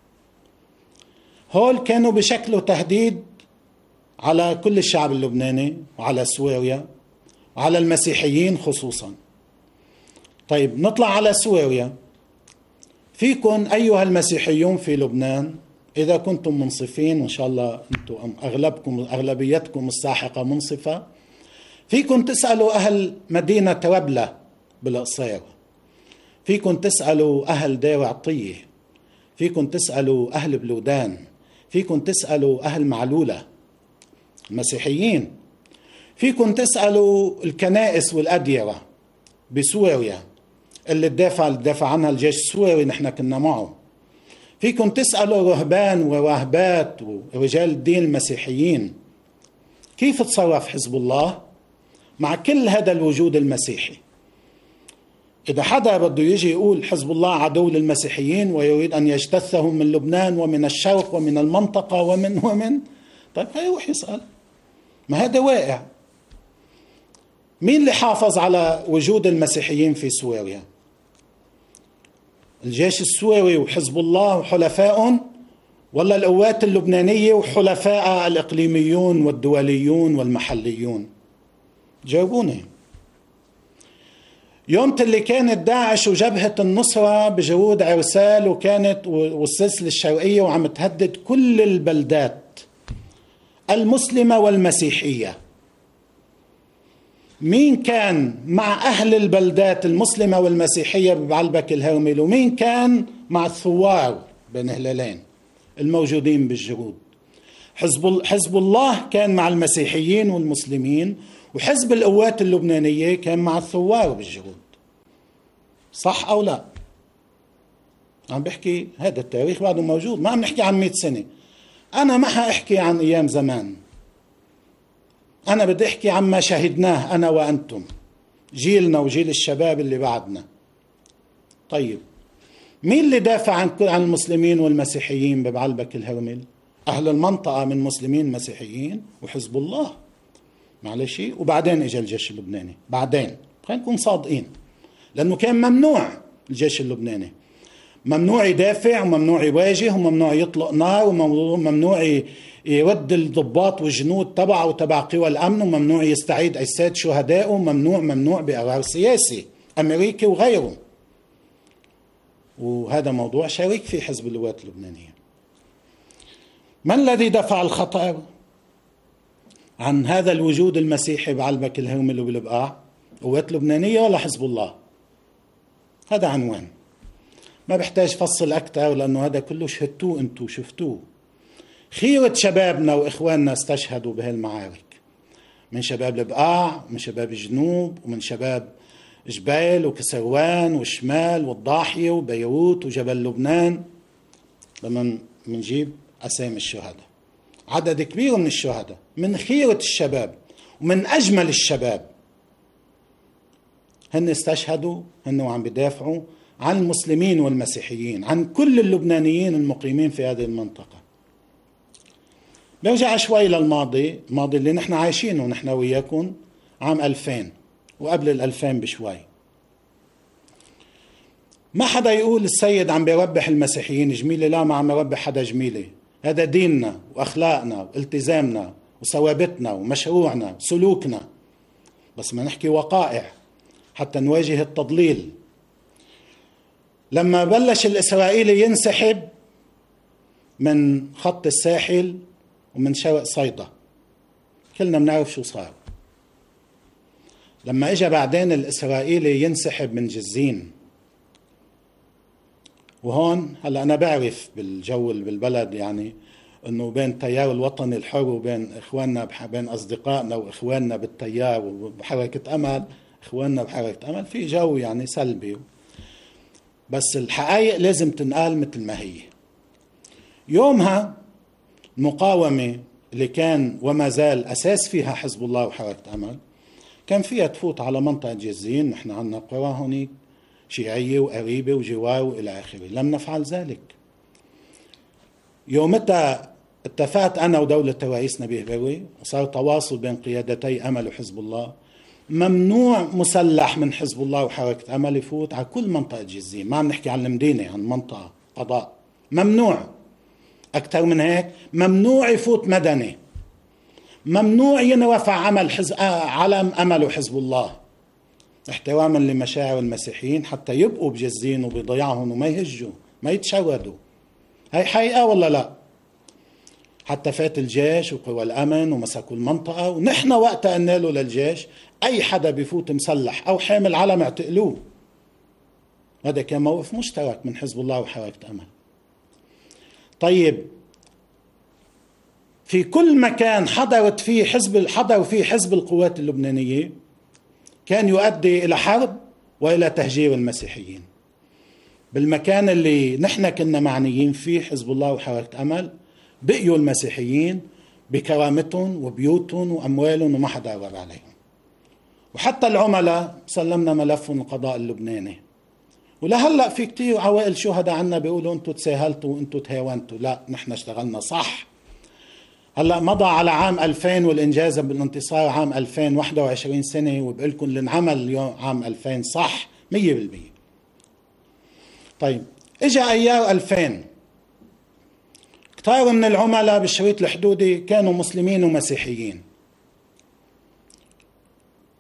هول كانوا بشكل تهديد على كل الشعب اللبناني وعلى سوريا وعلى المسيحيين خصوصا. طيب نطلع على سوريا. فيكم أيها المسيحيون في لبنان، إذا كنتم منصفين وإن شاء الله أنتم أغلبيتكم الساحقة منصفة، فيكم تسألوا أهل مدينة ربلة بالقصير، فيكم تسألوا أهل دير عطية، فيكم تسألوا أهل بلودان، فيكم تسألوا أهل معلولة المسيحيين، فيكم تسألوا الكنائس والأديرة بسوريا اللي دافع عنها الجيش السوري نحن كنا معه، فيكم تسألوا رهبان وراهبات ورجال الدين المسيحيين كيف تصرف حزب الله مع كل هذا الوجود المسيحي. إذا حدا بده يجي يقول حزب الله عدو للمسيحيين ويريد أن يجتثهم من لبنان ومن الشرق ومن المنطقة ومن طيب هيروح يسأل. ما هذا واقع. مين اللي حافظ على وجود المسيحيين في سوريا؟ الجيش السوري وحزب الله وحلفائهم، ولا القوات اللبنانية وحلفاء الإقليميون والدوليون والمحليون؟ جاوبوني. يوم اللي كانت داعش وجبهة النصرة بجهود عرسال وكانت والسلسلة الشرقية وعم تهدد كل البلدات المسلمة والمسيحية، مين كان مع أهل البلدات المسلمة والمسيحية ببعلبك الهرمل، ومين كان مع الثوار بين هلالين الموجودين بالجرود؟ حزب الله كان مع المسيحيين والمسلمين، وحزب القوات اللبنانية كان مع الثوار بالجرود. صح أو لا؟ عم بحكي هذا التاريخ بعده موجود، ما عم نحكي عن 100 سنة. أنا ما حأحكي عن أيام زمان، أنا بدي أحكي عما شاهدناه أنا وأنتم، جيلنا وجيل الشباب اللي بعدنا. طيب مين اللي دافع عن المسلمين والمسيحيين ببعلبك الهرمل؟ أهل المنطقة من مسلمين مسيحيين وحزب الله، معلش. وبعدين إجا الجيش اللبناني، بعدين خلينا نكون صادقين، لأنه كان ممنوع الجيش اللبناني، ممنوع يدافع وممنوع يواجه وممنوع يطلق نار وممنوع يود الضباط والجنود تبعه وتبع قوى الأمن، وممنوع يستعيد أجساد شهدائه، وممنوع بقرار سياسي أمريكي وغيره. وهذا موضوع شريك في حزب القوات اللبنانية. ما الذي دفع الخطر عن هذا الوجود المسيحي بعلبك الهرمل وبالبقاع؟ قوات لبنانية ولا حزب الله؟ هذا عنوان ما بحتاج فصل أكثر، لأنه هذا كله شهدتوه أنتوا، شفتوه. خيرة شبابنا وإخواننا استشهدوا بهالمعارك، من شباب البقاع ومن شباب الجنوب ومن شباب جبيل وكسروان والشمال والضاحية وبيروت وجبل لبنان. لما منجيب أسامي الشهداء، عدد كبير من الشهداء، من خيرة الشباب ومن أجمل الشباب، هن استشهدوا، هن وعم بدافعوا عن المسلمين والمسيحيين، عن كل اللبنانيين المقيمين في هذه المنطقة. برجع شوي للماضي، الماضي اللي نحن عايشينه نحن وياكم، عام 2000 وقبل 2000 بشوي. ما حدا يقول السيد عم بيربح المسيحيين جميلة، لا، ما عم يربح حدا جميلة. هذا ديننا وأخلاقنا والتزامنا وثوابتنا ومشروعنا وسلوكنا، بس ما نحكي وقائع حتى نواجه التضليل. لما بلش الإسرائيلي ينسحب من خط الساحل ومن شرق صيدا، كلنا بنعرف شو صار. لما اجى بعدين الإسرائيلي ينسحب من جزين، وهون هلا أنا بعرف بالجو بالبلد يعني إنه بين التيار الوطني الحر وبين إخواننا بين أصدقائنا وإخواننا بالتيار وبحركة أمل، إخواننا بحركة أمل في جو يعني سلبي، بس الحقائق لازم تنقال مثل ما هي. يومها المقاومة اللي كان وما زال أساس فيها حزب الله وحركة أمل كان فيها تفوت على منطقة جزين، نحن عندنا قرى هونيك شيعية وقريبة وجوار وإلى آخره، لم نفعل ذلك. يومتها اتفقت أنا ودولة الرئيس نبيه بروي، وصار تواصل بين قيادتي أمل وحزب الله، ممنوع مسلح من حزب الله وحركة أمل يفوت على كل منطقة جزين. ما عم نحكي عن المدينة، عن منطقة قضاء، ممنوع. أكثر من هيك ممنوع يفوت مدني، ممنوع ينرفع علم أمل وحزب الله، احتراما لمشاعر المسيحيين حتى يبقوا بجزين وبضيعهم وما يهجوا ما يتشردوا. هاي حقيقة ولا لا؟ حتى فات الجيش وقوى الأمن ومسكوا المنطقة، ونحن وقتها قلنا له للجيش أي حدا بيفوت مسلح أو حامل علم اعتقلوه. هذا كان موقف مشترك من حزب الله وحركة أمل. طيب في كل مكان حضر فيه حزب القوات اللبنانية كان يؤدي إلى حرب وإلى تهجير المسيحيين. بالمكان اللي نحن كنا معنيين فيه حزب الله وحركة أمل بقيوا المسيحيين بكرامتهم وبيوتهم وأموالهم وما حدا قرب عليهم. وحتى العملاء سلمنا ملفهم القضاء اللبناني. ولهلأ في كتير عوائل شهداء عنا بيقولوا انتوا تساهلتوا وانتوا تهاونتوا. لا، نحن اشتغلنا صح. هلأ مضى على عام 2000 والإنجاز بالانتصار عام 2021 سنة، وبقول لكم اللي انعمل اليوم عام 2000 صح 100%. طيب اجا أيار 2000 كتار من العملاء بالشريط الحدودي كانوا مسلمين ومسيحيين،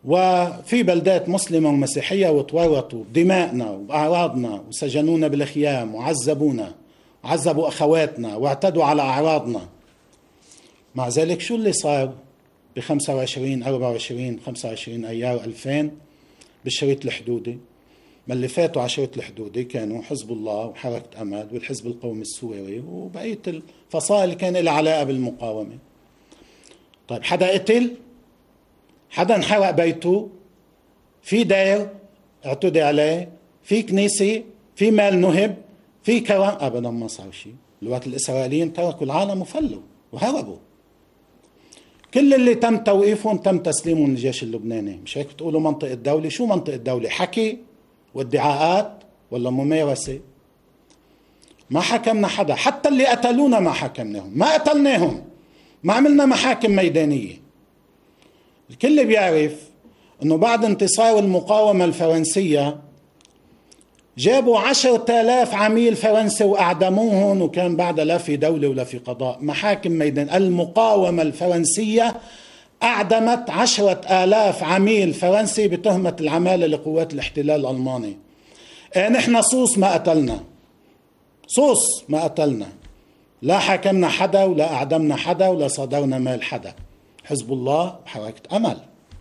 وفي بلدات مسلمة ومسيحية وتورطوا بدمائنا وأعراضنا وسجنونا بالخيام وعذبونا وعذبوا أخواتنا واعتدوا على أعراضنا. مع ذلك شو اللي صار ب 25 24 25 أيار 2000 بالشريط الحدودي؟ ما اللي فاتوا على شريط الحدودي كانوا حزب الله وحركة أمل والحزب القومي السوري وبقية الفصائل اللي كان لها علاقة بالمقاومة. طيب حدا قتل؟ حدا انحرق بيته؟ في دير اعتدي عليه؟ في كنيسة؟ في مال نهب؟ في كرم؟ أبدا ما صار شيء. الوقت الإسرائيليين تركوا العالم وفلوا وهربوا. كل اللي تم توقيفهم تم تسليمهم للجيش اللبناني. مش هيك بتقولوا منطقة دولة؟ شو منطقة دولة؟ حكي وادعاءات ولا ممارسة؟ ما حكمنا حدا، حتى اللي قتلونا ما حكمناهم، ما قتلناهم، ما عملنا محاكم ميدانية. الكل بيعرف انه بعد انتصار المقاومة الفرنسية جابوا 10,000 عميل فرنسي واعدموهم، وكان بعدها لا في دولة ولا في قضاء، محاكم ميدان. المقاومة الفرنسية أعدمت 10,000 عميل فرنسي بتهمة العمالة لقوات الاحتلال الألماني. نحن صوص ما قتلنا، صوص ما قتلنا، لا حكمنا حدا ولا أعدمنا حدا ولا صدرنا مال حدا. حزب الله وحركة أمل،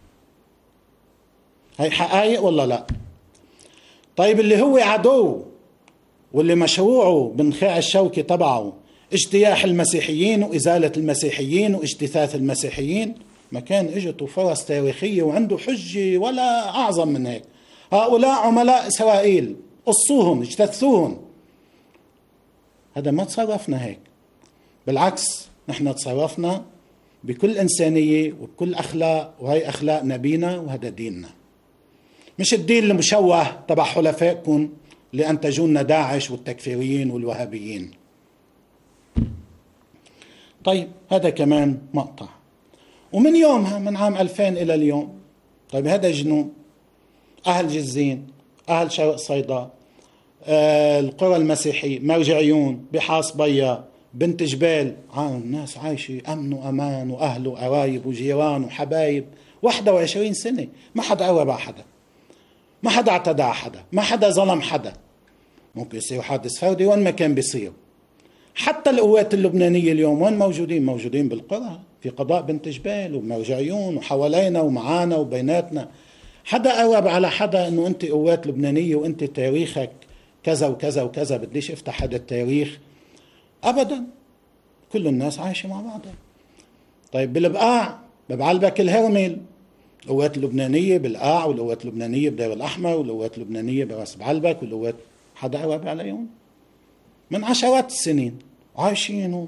هاي حقائق ولا لا؟ طيب اللي هو عدو واللي مشروعه بنخاع الشوكي تبعه اجتياح المسيحيين وإزالة المسيحيين واجتثاث المسيحيين، ما كان اجته فرص تاريخية وعنده حجة ولا أعظم من هيك. هؤلاء عملاء إسرائيل، قصوهم اجتثوهم. هذا ما تصرفنا هيك، بالعكس نحن تصرفنا بكل إنسانية وبكل أخلاق، وهي أخلاق نبينا وهذا ديننا، مش الدين المشوه تبع حلفائكم اللي أنتجوا لنا داعش والتكفيريين والوهابيين. طيب هذا كمان مقطع. ومن يومها من عام 2000 إلى اليوم، طيب هذا جنوب، أهل جزين، أهل شرق صيدا، القرى المسيحية، مرجعيون، بحاص بيا، بنت جبال، الناس عايشة أمن وأمان وأهل وقرايب وجيران وحبايب 21 سنة. ما حدا قرب على حدا، ما حدا اعتدى على حدا، ما حدا ظلم حدا. ممكن يصير حادث فردي وين ما كان بيصير. حتى القوات اللبنانية اليوم وين موجودين؟ موجودين بالقرى، في قضاء بنت جبال ومرجعيون وحوالينا ومعانا وبيناتنا. حدا قرب على حدا انه انت قوات لبنانية وانت تاريخك كذا وكذا وكذا، بديش افتح هذا التاريخ ابدا. كل الناس عايشة مع بعضها. طيب بالبقاع ببعلبك الهرمل، القوات اللبنانية بالقاع والقوات اللبنانية بدير الأحمر والقوات اللبنانية براس بعلبك والقوات، حدا قرب عليهم؟ من عشرات السنين عايشين.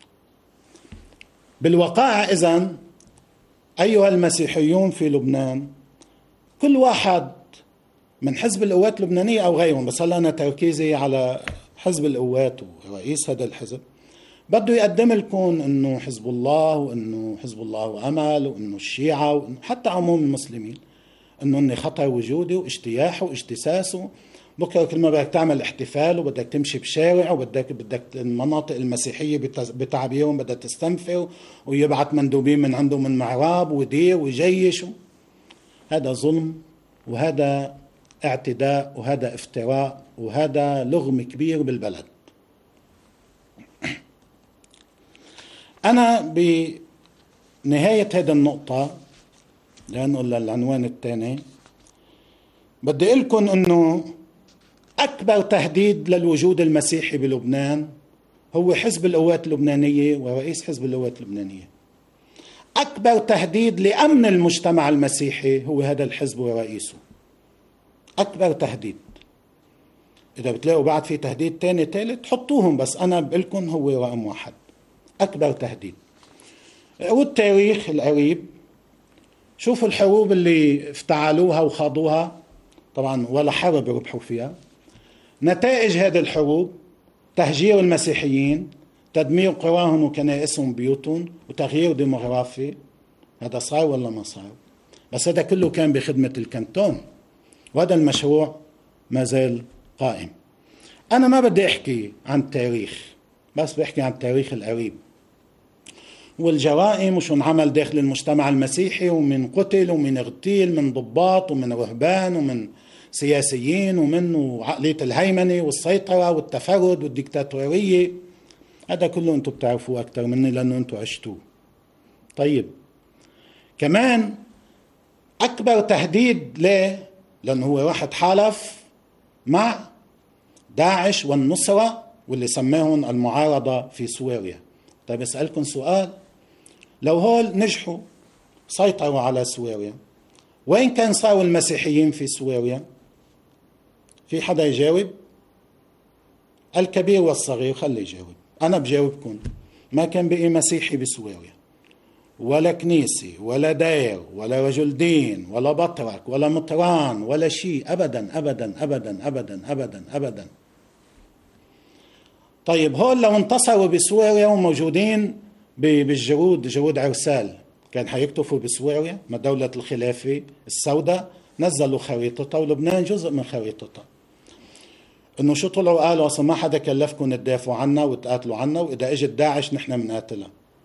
بالوقائع إذن أيها المسيحيون في لبنان، كل واحد من حزب القوات اللبنانية أو غيرهم، بس هلا أنا تركيزي على حزب القوات ورئيس هذا الحزب، بده يقدم لكم انه حزب الله وانه حزب الله وامل وانه الشيعة وإنه حتى عموم المسلمين انه خطر وجودي واجتياحه واجتساسه. بكره كل ما بدك تعمل احتفال وبدك تمشي بشارع وبدك المناطق المسيحية بتعبيرهم بدك تستنفر ويبعث مندوبين من عنده من معراب ودير ويجيش. هذا ظلم وهذا اعتداء وهذا افتراء وهذا لغم كبير بالبلد. أنا بنهاية هذه النقطة لأنه العنوان الثاني بدي أقول لكم أنه أكبر تهديد للوجود المسيحي بلبنان هو حزب القوات اللبنانية ورئيس حزب القوات اللبنانية. أكبر تهديد لأمن المجتمع المسيحي هو هذا الحزب ورئيسه، أكبر تهديد. إذا بتلاقوا بعد في تهديد تاني ثالث حطوهم، بس أنا بقول لكم هو رقم واحد، أكبر تهديد. والتاريخ القريب، شوفوا الحروب اللي افتعلوها وخاضوها، طبعا ولا حرب ربحوا فيها. نتائج هذه الحروب تهجير المسيحيين، تدمير قراهم وكنائسهم بيوتهم، وتغيير ديموغرافي. هذا صار ولا ما صار؟ بس هذا كله كان بخدمة الكنتون، وهذا المشروع ما زال قائم. أنا ما بدي أحكي عن التاريخ، بس بحكي عن التاريخ القريب. والجرائم وشو انعمل داخل المجتمع المسيحي، ومن قتل ومن اغتيل من ضباط ومن رهبان ومن سياسيين ومن وعقلية الهيمنة والسيطرة والتفرد والديكتاتورية. هذا كله انتم بتعرفوه أكثر مني لأنه انتم عشتوه. طيب كمان أكبر تهديد ليه؟ لأنه هو واحد حالف مع داعش والنصرة واللي سماهم المعارضة في سوريا. طيب أسألكم سؤال، لو هول نجحوا سيطروا على سوريا، وين كان صاروا المسيحيين في سوريا؟ في حدا يجاوب؟ الكبير والصغير خلي يجاوب. أنا بجاوبكم، ما كان بقي مسيحي بسوريا، ولا كنيسة ولا دير ولا رجل دين ولا بطرك ولا مطران ولا شيء، أبدا أبدا أبدا أبدا أبدا أبدا. طيب هول لو انتصروا بسوريا وموجودين بالجرود، جرود عرسال، كان حيكتفوا بسوريا؟ ما دولة الخلافة السوداء نزلوا خريطتها ولبنان جزء من خريطتها. انه شو طلعوا قالوا اصلا ما حدا كلفكم تدافعوا عنا وتقاتلوا عنا، واذا اجت داعش نحن بنقاتلها.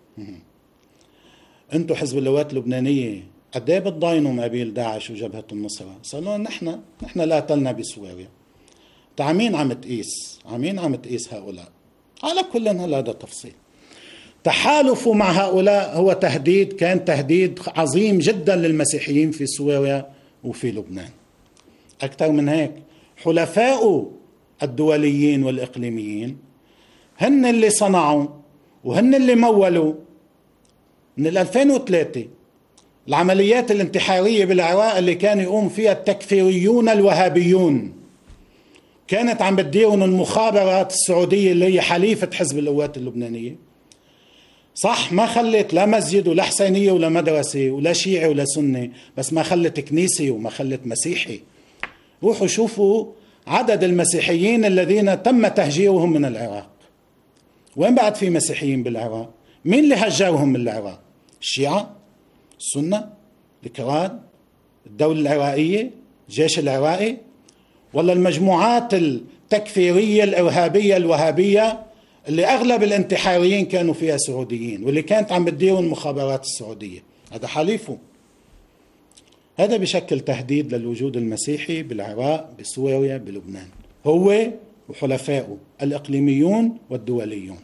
انتم حزب اللواءات اللبنانيه قد ايه بتضاينوا مقابل داعش وجبهه النصره؟ صاروا نحن لا قتلنا بسوريا. عمين عم تقيس هؤلاء؟ على كل هذا تفصيل. تحالفوا مع هؤلاء هو تهديد، كان تهديد عظيم جدا للمسيحيين في سوريا وفي لبنان. أكثر من هيك، حلفاء الدوليين والإقليميين هن اللي صنعوا وهن اللي مولوا من 2003 العمليات الانتحارية بالعراق اللي كان يقوم فيها التكفيريون الوهابيون. كانت عم بتديرهم المخابرات السعودية اللي هي حليفة حزب القوات اللبنانية. صح ما خلت لا مسجد ولا حسينية ولا مدرسة ولا شيعي ولا سني، بس ما خلت كنيسة وما خلت مسيحي. روحوا شوفوا عدد المسيحيين الذين تم تهجيرهم من العراق. وين بعد في مسيحيين بالعراق؟ مين اللي هجرهم من العراق؟ الشيعة؟ السنة؟ الكراد؟ الدولة العراقية؟ الجيش العراقي؟ ولا المجموعات التكفيرية الإرهابية الوهابية اللي أغلب الانتحاريين كانوا فيها سعوديين واللي كانت عم بتديروا المخابرات السعودية؟ هذا حليفه. هذا بشكل تهديد للوجود المسيحي بالعراق، بسوريا، بلبنان، هو وحلفائه الإقليميون والدوليون.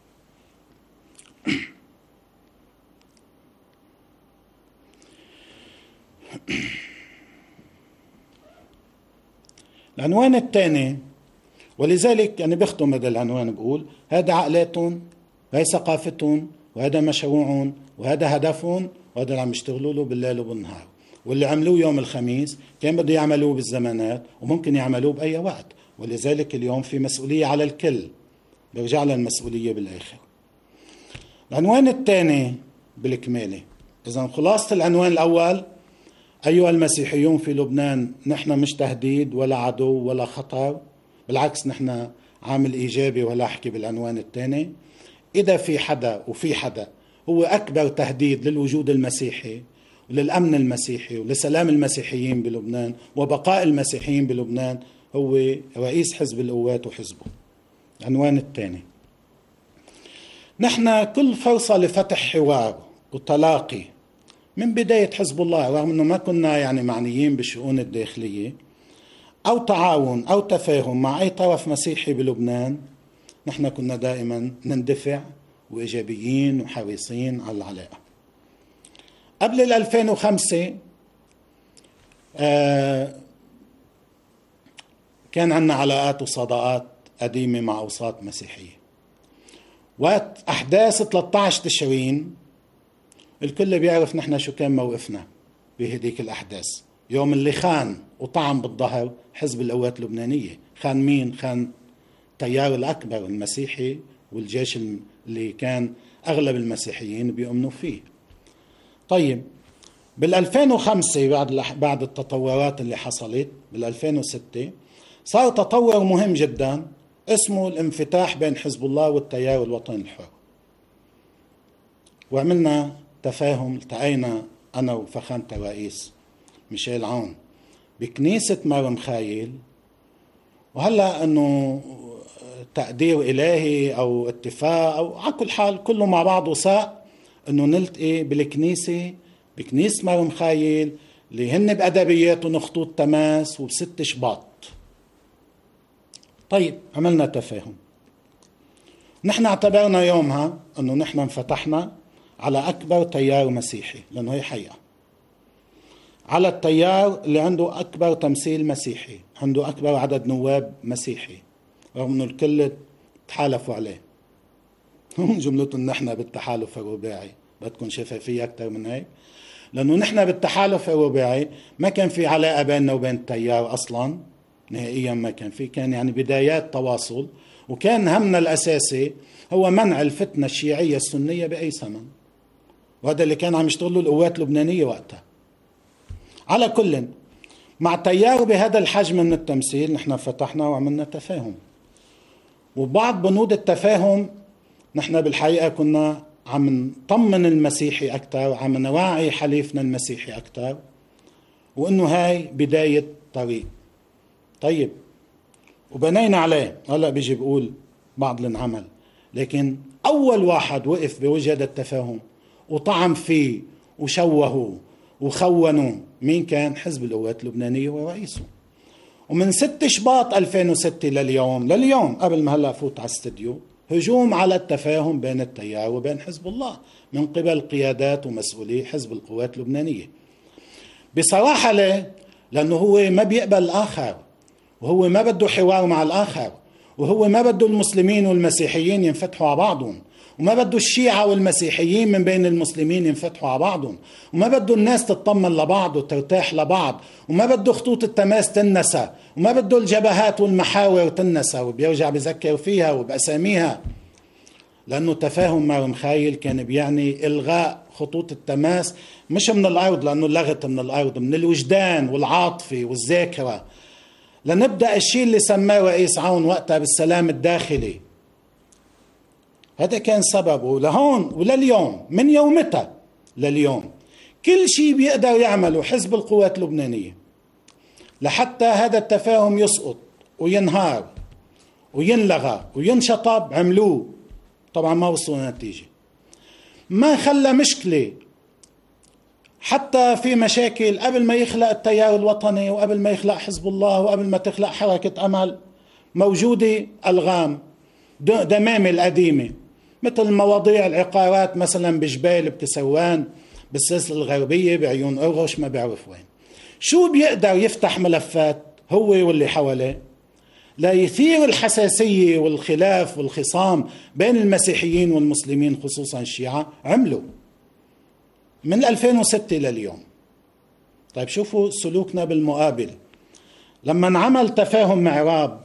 العنوان الثاني، ولذلك يعني بختم هذا العنوان بقول هذا عقلاتهم وهي ثقافتهم وهذا مشروعهم وهذا هدفهم وهذا اللي عم يشتغلوا له بالليل وبالنهار، واللي عملوه يوم الخميس كان بده يعملوه بالزمانات وممكن يعملوه بأي وقت. ولذلك اليوم في مسؤولية على الكل، برجع لها المسؤولية بالآخر. العنوان الثاني بالكمالة، إذا خلاصة العنوان الأول: أيها المسيحيون في لبنان، نحن مش تهديد ولا عدو ولا خطر، بالعكس نحن عامل إيجابي. ولا أحكي بالعنوان الثاني، إذا في حدا وفي حدا هو أكبر تهديد للوجود المسيحي وللأمن المسيحي ولسلام المسيحيين بلبنان وبقاء المسيحيين بلبنان، هو رئيس حزب القوات وحزبه. العنوان الثاني: نحن كل فرصة لفتح حوار وتلاقي من بداية حزب الله، رغم أنه ما كنا يعني معنيين بالشؤون الداخلية، أو تعاون أو تفاهم مع أي طرف مسيحي بلبنان، نحن كنا دائما نندفع وإيجابيين وحريصين على العلاقة. قبل 2005 كان عندنا علاقات وصداقات قديمة مع أوساط مسيحية. وقت أحداث 13 تشرين الكل بيعرف نحن شو كان موقفنا بهديك الأحداث، يوم اللي خان وطعن بالظهر حزب القوات اللبنانية. خان مين؟ خان التيار الأكبر المسيحي والجيش اللي كان أغلب المسيحيين بيؤمنوا فيه. طيب بال2005 بعد التطورات اللي حصلت بال2006 صار تطور مهم جدا اسمه الانفتاح بين حزب الله والتيار الوطني الحر، وعملنا تفاهم. التقينا أنا وفخامة الرئيس ميشيل عون بكنيسة مريم خايل، وهلأ أنه تقدير إلهي أو اتفاق أو على كل حال كله مع بعضه ساق أنه نلتقي بالكنيسة، بكنيسة مار مخايل اللي هن بأدبياتهم خطوط تماس وبست شباط. طيب عملنا تفاهم. نحن اعتبرنا يومها أنه نحن انفتحنا على أكبر تيار مسيحي، لأنه هي حقيقة، على التيار اللي عنده أكبر تمثيل مسيحي، عنده أكبر عدد نواب مسيحي، رغم أنه الكل تحالفوا عليه. جملتهم نحن بالتحالف الرباعي، بدكم شفافية أكتر من هيك؟ لأنه نحن بالتحالف الرباعي ما كان في علاقة بيننا وبين التيار أصلا نهائيا، ما كان في، كان يعني بدايات تواصل، وكان همنا الأساسي هو منع الفتنة الشيعية السنية بأي ثمن، وهذا اللي كان عم يشتغلوا القوات اللبنانية وقتها. على كل، مع تيار بهذا الحجم من التمثيل نحن فتحنا وعملنا تفاهم، وبعض بنود التفاهم نحن بالحقيقة كنا عم نطمن المسيحي أكتر وعم نوعي حليفنا المسيحي أكتر، وإنه هاي بداية طريق. طيب وبنينا عليه. هلأ بيجي بقول بعض الانعمل، لكن أول واحد وقف بوجه هذا التفاهم وطعم فيه وشوهوا وخونوا مين كان؟ حزب القوات اللبنانية ورئيسه. ومن 6 شباط 2006 لليوم قبل ما هلأ فوت على الاستديو، هجوم على التفاهم بين التيار وبين حزب الله من قبل قيادات ومسؤولي حزب القوات اللبنانية. بصراحة ليه؟ لأنه هو ما بيقبل الآخر، وهو ما بده حوار مع الآخر، وهو ما بده المسلمين والمسيحيين ينفتحوا على بعضهم، وما بده الشيعة والمسيحيين من بين المسلمين ينفتحوا على بعضهم، وما بده الناس تطمن لبعض وترتاح لبعض، وما بده خطوط التماس تنسى، وما بده الجبهات والمحاور تنسى، وبيرجع بذكر فيها وبأساميها. لأنه تفاهم مار مخايل كان بيعني إلغاء خطوط التماس، مش من الأرض لأنه لغت من الأرض، من الوجدان والعاطفة والذاكرة، لنبدأ الشيء اللي سماه رئيس عون وقتها بالسلام الداخلي. هذا كان سببه لهون ولليوم، من يومتها لليوم كل شيء بيقدر يعمله حزب القوات اللبنانية لحتى هذا التفاهم يسقط وينهار وينلغى وينشطب عملوه. طبعا ما وصلوا نتيجة، ما خلى مشكلة، حتى في مشاكل قبل ما يخلق التيار الوطني وقبل ما يخلق حزب الله وقبل ما تخلق حركة أمل موجودة ألغام دمامة القديمة، مثل مواضيع العقارات مثلا بجبال بكسوان بالسلسلة الغربية بعيون أرغش ما بعرف وين. شو بيقدر يفتح ملفات هو واللي حواليه لا يثير الحساسية والخلاف والخصام بين المسيحيين والمسلمين خصوصا الشيعة، عملوا من 2006 لليوم. طيب شوفوا سلوكنا بالمقابل. لما انعمل تفاهم معراب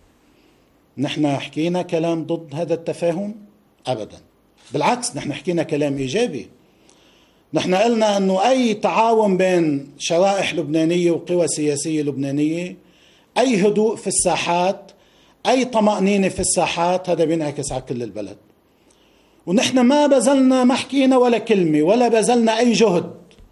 نحن حكينا كلام ضد هذا التفاهم؟ أبدا، بالعكس نحن حكينا كلام إيجابي. نحن قلنا أنه أي تعاون بين شرائح لبنانية وقوى سياسية لبنانية، أي هدوء في الساحات، أي طمأنينة في الساحات، هذا بينعكس على كل البلد. ونحن ما بذلنا، ما حكينا ولا كلمة ولا بذلنا أي جهد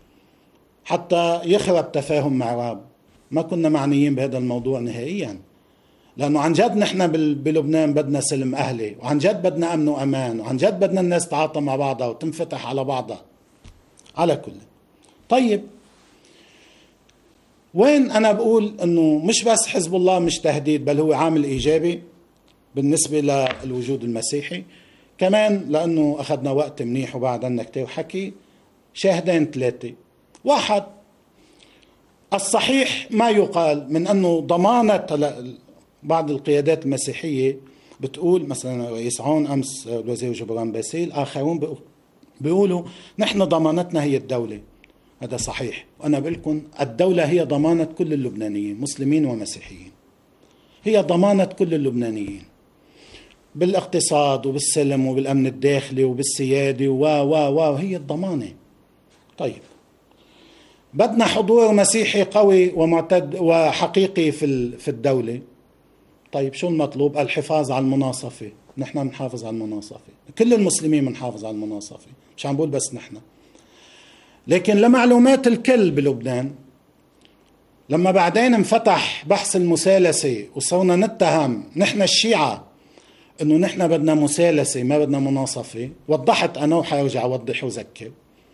حتى يخرب تفاهم معراب. ما كنا معنيين بهذا الموضوع نهائيا، لأنه عن جد نحن بلبنان بدنا سلم أهلي، وعن جد بدنا أمن وأمان، وعن جد بدنا الناس تعاطى مع بعضها وتنفتح على بعضها. على كل. طيب وين أنا بقول أنه مش بس حزب الله مش تهديد، بل هو عامل إيجابي بالنسبة للوجود المسيحي كمان، لأنه أخذنا وقت منيح وبعد عنا كتير حكي. شاهدين 3: 1، الصحيح ما يقال من أنه ضمانة بعض القيادات المسيحية بتقول، مثلا رئيس عون أمس الوزير جبران باسيل، آخرون بيقولوا نحن ضمانتنا هي الدولة. هذا صحيح، وأنا بقول لكم الدولة هي ضمانة كل اللبنانيين مسلمين ومسيحيين، هي ضمانة كل اللبنانيين بالاقتصاد وبالسلم وبالأمن الداخلي وبالسيادة وهي الضمانة. طيب بدنا حضور مسيحي قوي ومعتد وحقيقي في الدولة. طيب شو المطلوب؟ الحفاظ على المناصفة. نحن بنحافظ على المناصفة، كل المسلمين بنحافظ على المناصفة، مش عم بقول بس نحن. لكن لمعلومات الكل بلبنان، لما بعدين انفتح بحث المثالثة وصرنا نتهم نحن الشيعة انه نحن بدنا مثالثة ما بدنا مناصفة، وضحت انا وحارجع اوضح وذكر.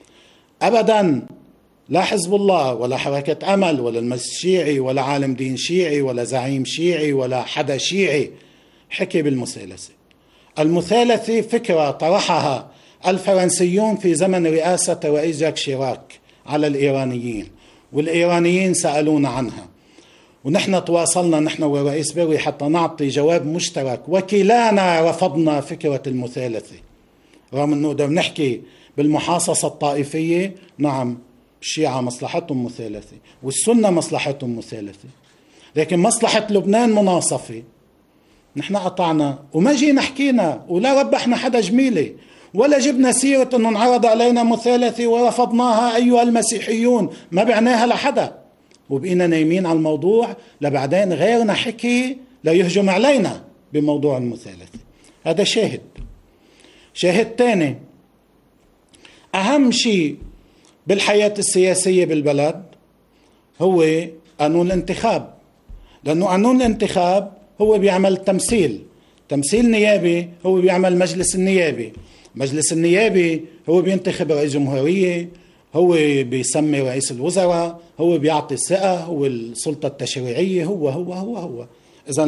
ابدا لا حزب الله ولا حركة امل ولا المجلس الشيعي ولا عالم دين شيعي ولا زعيم شيعي ولا حدا شيعي حكي بالمثالثة. المثالثة فكرة طرحها الفرنسيون في زمن رئاسة رئيس جاك شيراك على الإيرانيين، والإيرانيين سألونا عنها، ونحن تواصلنا نحن ورئيس بيروي حتى نعطي جواب مشترك، وكلانا رفضنا فكرة المثالثة، رغم أنه نقدر نحكي بالمحاصصة الطائفية نعم الشيعة مصلحتهم مثالثة والسنة مصلحتهم مثالثة، لكن مصلحة لبنان مناصفة. نحن قطعنا وما جينا حكينا ولا ربحنا حدا جميلة ولا جبنا سيرة أنه انعرض علينا مثالثة ورفضناها أيها المسيحيون، ما بعناها لحدا، وبقينا نايمين على الموضوع لبعدين غيرنا حكي ليهجم علينا بموضوع المثالثة. هذا شاهد تاني، أهم شيء بالحياة السياسية بالبلد هو قانون الانتخاب، لأنه قانون الانتخاب هو بيعمل تمثيل نيابي، هو بيعمل مجلس النيابي هو بينتخب رئيس جمهورية، هو بيسمي رئيس الوزراء، هو بيعطي الثقة، هو السلطة التشريعية، هو إذا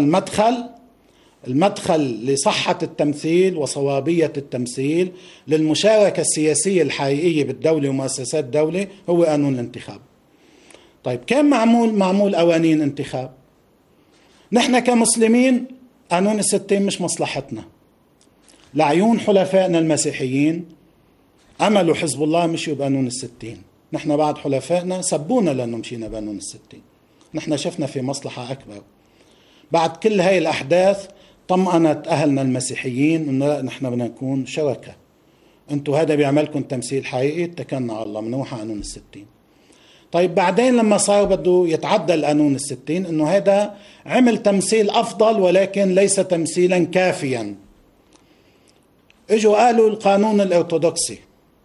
المدخل لصحة التمثيل وصوابية التمثيل للمشاركة السياسية الحقيقية بالدولة ومؤسسات الدولة هو قانون الانتخاب. طيب كان معمول قوانين انتخاب؟ نحن كمسلمين قانون الستين مش مصلحتنا، لعيون حلفائنا المسيحيين أمل وحزب الله مشيوا بقانون الستين، نحن بعد حلفائنا سبونا لأنه مشينا بقانون الستين. نحن شفنا في مصلحة أكبر بعد كل هاي الأحداث، طمأنت أهلنا المسيحيين إنه نحن بدنا نكون شركة، أنتوا هذا بيعملكم تمثيل حقيقي، اتكلنا على الله منوح قانون الستين. طيب بعدين لما صار بده يتعدل قانون الستين إنه هذا عمل تمثيل أفضل ولكن ليس تمثيلا كافيا، اجوا قالوا القانون الأرثوذكسي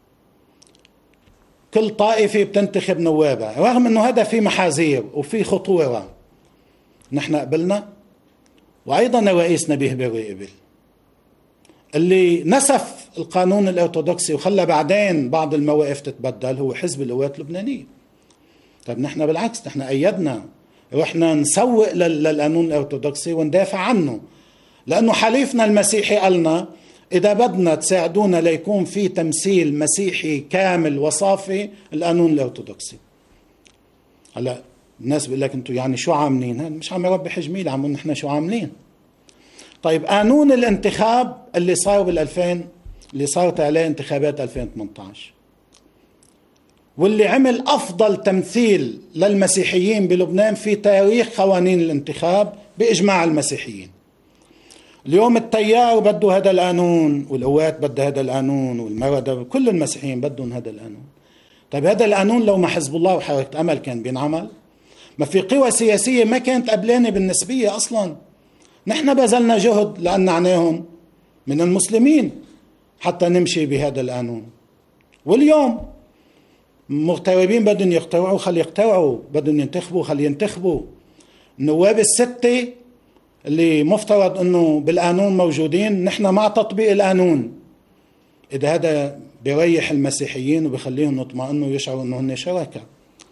كل طائفة بتنتخب نوابها، رغم أنه هذا في محاذير وفي خطورة. نحن قبلنا، وأيضا رئيس نبيه بيروي قبل. اللي نسف القانون الأرثوذكسي وخلى بعدين بعض المواقف تتبدل هو حزب القوات اللبنانية. طيب نحن بالعكس، نحن أيدنا، رحنا نسوق للقانون الأرثوذكسي وندافع عنه، لأنه حليفنا المسيحي قالنا إذا بدنا تساعدونا ليكون في تمثيل مسيحي كامل وصافي القانون الأرثوذكسي. هلا الناس بيقول لك أنتوا يعني شو عاملين؟ مش عم يربح جميل، عم نحن شو عاملين. طيب قانون الانتخاب اللي صار اللي صارت عليه انتخابات 2018 واللي عمل أفضل تمثيل للمسيحيين بلبنان في تاريخ قوانين الانتخاب بإجماع المسيحيين. اليوم التيار بده هذا القانون، والقوات بدها هذا القانون، والمردة كل المسيحيين بدهم هذا القانون. طيب هذا القانون لو ما حزب الله وحركة أمل كان بينعمل؟ ما في قوى سياسية ما كانت قبلانة بالنسبية أصلا. نحن بذلنا جهد لأن عناهم من المسلمين حتى نمشي بهذا القانون، واليوم مغتربين بدهم يقترعوا، خلي يقترعوا، بدهم ينتخبوا خلي ينتخبوا. النواب الستة اللي مفترض انه بالقانون موجودين، نحن مع تطبيق القانون اذا هذا بيريح المسيحيين وبيخليهم يطمئنوا ويشعروا انه هن شركاء.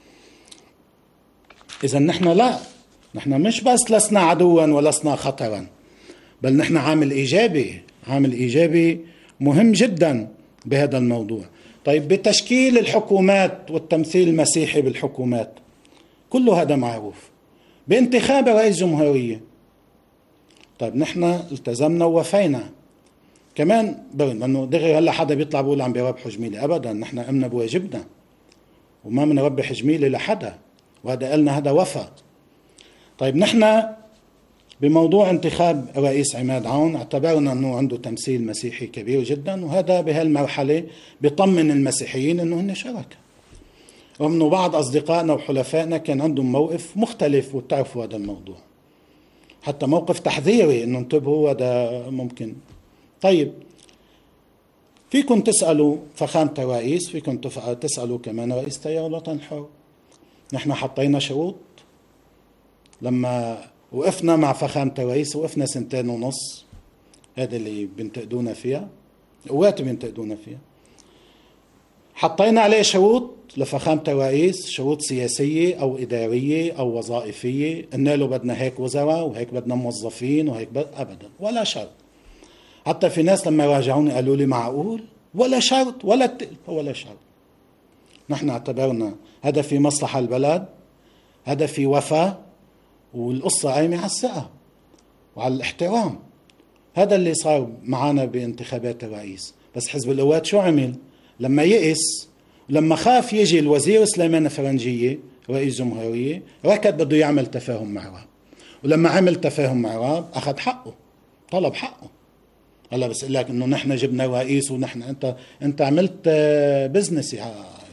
اذا نحن لا، نحن مش بس لسنا عدوا ولسنا خطرا، بل نحن عامل ايجابي مهم جدا بهذا الموضوع. طيب بتشكيل الحكومات والتمثيل المسيحي بالحكومات كل هذا معروف. بانتخاب رئيس جمهورية، طيب نحن التزمنا ووفينا كمان، لأنه دغري هلا حدا بيطلع بيقول عم بيربحوا جميلة، أبدا نحن قمنا بواجبنا وما بنربح جميلة لحدا، وهذا قلنا هذا وفى. طيب نحن بموضوع انتخاب رئيس عماد عون اعتبرنا أنه عنده تمثيل مسيحي كبير جدا، وهذا بهالمرحلة بيطمن المسيحيين أنه هن شركاء، رغم أنه بعض أصدقائنا وحلفائنا كان عندهم موقف مختلف، وتعرفوا هذا الموضوع، حتى موقف تحذيري أنه انتبهوا هذا ممكن. طيب فيكم تسألوا فخامة الرئيس، فيكم تسألوا كمان رئيس تيار الوطن الحر. نحن حطينا شروط لما وقفنا مع فخامة الرئيس، وقفنا 2.5 سنين هذا اللي بينتقدونا فيها، قوات بينتقدونا فيها. حطينا عليه شروط لفخامة الرئيس، شروط سياسية أو إدارية أو وظائفية، قلنا له بدنا هيك وزراء وهيك بدنا موظفين وهيك أبدا، ولا شرط. حتى في ناس لما راجعوني قالوا لي معقول؟ ولا شرط ولا شرط. نحن اعتبرنا هذا في مصلحة البلد، هذا في وفاء، والقصة قايمة على الثقة وعلى الاحترام. هذا اللي صار معنا بانتخابات الرئيس. بس حزب القوات شو عمل؟ لما يئس، لما خاف يجي الوزير سليمان الفرنجية رئيس جمهورية، ركض بده يعمل تفاهم مع راب، ولما عمل تفاهم مع راب أخذ حقه، طلب حقه. هلا بس لك إنه نحن جبنا رئيس ونحن أنت عملت بزنس يا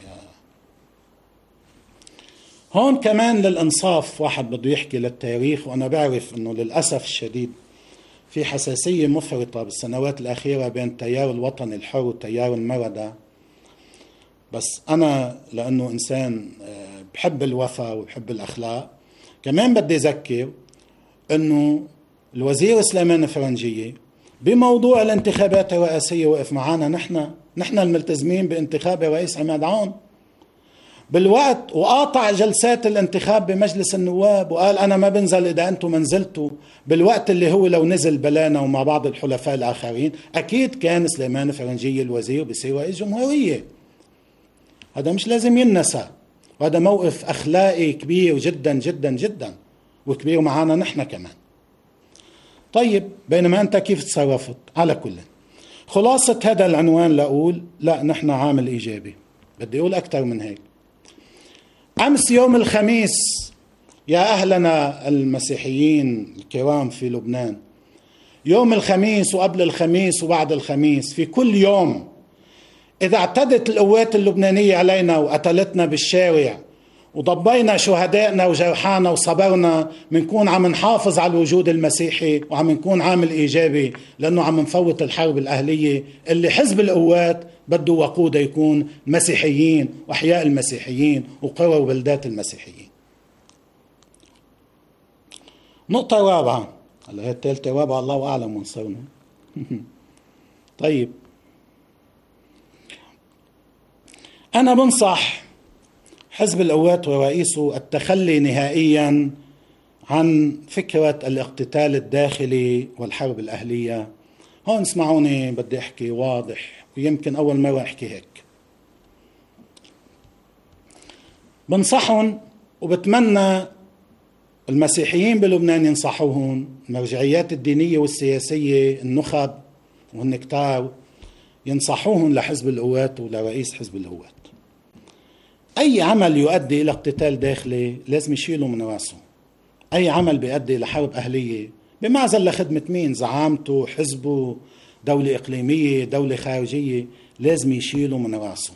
هون كمان للإنصاف. واحد بده يحكي للتاريخ، وأنا بعرف إنه للأسف الشديد في حساسية مفرطة بالسنوات الأخيرة بين التيار الوطني الحر والتيار المردة. بس أنا لأنه إنسان بحب الوفاء وبحب الأخلاق، كمان بدي أذكر أنه الوزير سليمان الفرنجية بموضوع الانتخابات الرئاسية وقف معنا نحن الملتزمين بانتخاب الرئيس عماد عون بالوقت، وقاطع جلسات الانتخاب بمجلس النواب، وقال أنا ما بنزل إذا أنتم منزلتوا، بالوقت اللي هو لو نزل بلانا ومع بعض الحلفاء الآخرين أكيد كان سليمان الفرنجية الوزير بصير رئيس جمهورية. هذا مش لازم ينسى، وهذا موقف أخلاقي كبير جدا جدا جدا، وكبير معنا نحن كمان. طيب بينما أنت كيف تصرفت؟ على كل خلاصة هذا العنوان لأقول لا، نحن عامل إيجابي. بدي أقول أكثر من هيك. أمس يوم الخميس يا أهلنا المسيحيين الكرام في لبنان، يوم الخميس وقبل الخميس وبعد الخميس، في كل يوم إذا اعتدت القوات اللبنانية علينا وقتلتنا بالشارع وضبينا شهدائنا وجرحانا وصبرنا، منكون عم نحافظ على الوجود المسيحي وعم نكون عامل إيجابي، لأنه عم نفوت الحرب الأهلية اللي حزب القوات بده وقودها يكون مسيحيين وأحياء المسيحيين وقرى وبلدات المسيحيين. نقطة رابعة، هلا هي الثالثة رابعة الله أعلم وين صرنا. طيب أنا بنصح حزب القوات ورئيسه التخلي نهائيا عن فكرة الاقتتال الداخلي والحرب الأهلية. هون اسمعوني بدي أحكي واضح، ويمكن أول مرة أحكي هيك. بنصحهم وبتمنى المسيحيين بلبنان ينصحوهم، المرجعيات الدينية والسياسية النخب وهن كتار ينصحوهم لحزب القوات ولرئيس حزب القوات. أي عمل يؤدي إلى اقتتال داخلي لازم يشيله من راسه. أي عمل بيؤدي إلى حرب أهلية بمعزل لخدمة مين، زعامته، حزبه، دولة إقليمية، دولة خارجية، لازم يشيله من راسه،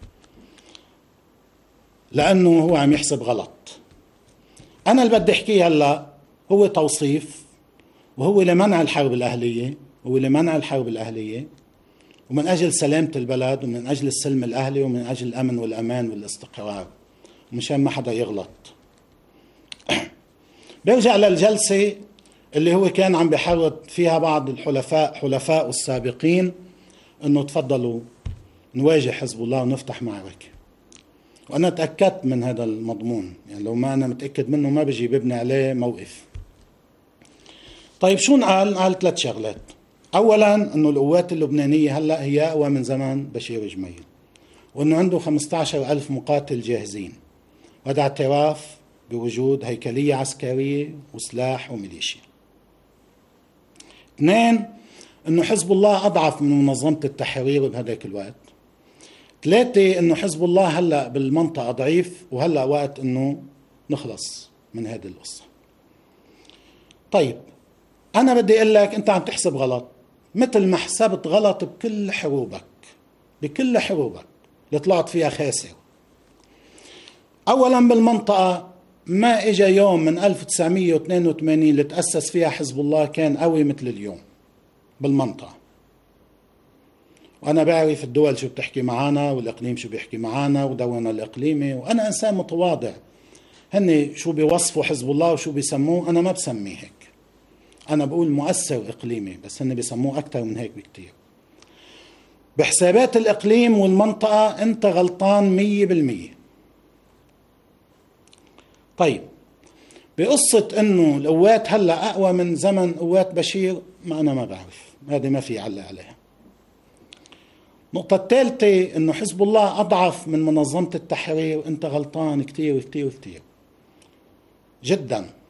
لأنه هو عم يحسب غلط. أنا اللي بدي أحكيه هلأ هو توصيف، وهو لمنع الحرب الأهلية، هو لمنع الحرب الأهلية ومن أجل سلامة البلد ومن أجل السلم الأهلي ومن أجل الأمن والأمان والاستقرار، ومشان ما حدا يغلط. بيرجع للجلسة اللي هو كان عم بيحرض فيها بعض حلفاء السابقين أنه تفضلوا نواجه حزب الله ونفتح معركة، وأنا تأكدت من هذا المضمون، يعني لو ما أنا متأكد منه ما بيجي ببني عليه موقف. طيب شو نقال؟ قال 3 شغلات. أولا أنه القوات اللبنانية هلأ هي أقوى من زمن بشير جميل، وأنه عنده 15,000 مقاتل جاهزين، وهذا اعتراف بوجود هيكلية عسكرية وسلاح وميليشيا. 2 أنه حزب الله أضعف من منظمة التحرير بهذاك الوقت. 3 أنه حزب الله هلأ بالمنطقة ضعيف، وهلأ وقت أنه نخلص من هذه القصة. طيب أنا بدي أقول لك أنت عم تحسب غلط، مثل ما حسبت غلط بكل حروبك اللي طلعت فيها خاسر. أولا بالمنطقة ما إجا يوم من 1982 اللي تأسس فيها حزب الله كان قوي مثل اليوم بالمنطقة. وأنا بعرف الدول شو بتحكي معانا والإقليم شو بيحكي معانا ودورنا الإقليمي، وأنا إنسان متواضع. هني شو بيوصفوا حزب الله وشو بيسموه أنا ما بسميه هيك. أنا بقول مؤثر إقليمي، بس هن بيسموه أكثر من هيك بكتير. بحسابات الإقليم والمنطقة أنت غلطان 100%. طيب، بقصة أنه القوات هلأ أقوى من زمن قوات بشير، ما أنا ما بعرف، هذه ما في علق عليها. النقطة الثالثة أنه حزب الله أضعف من منظمة التحرير، أنت غلطان كتير كتير كتير جدا.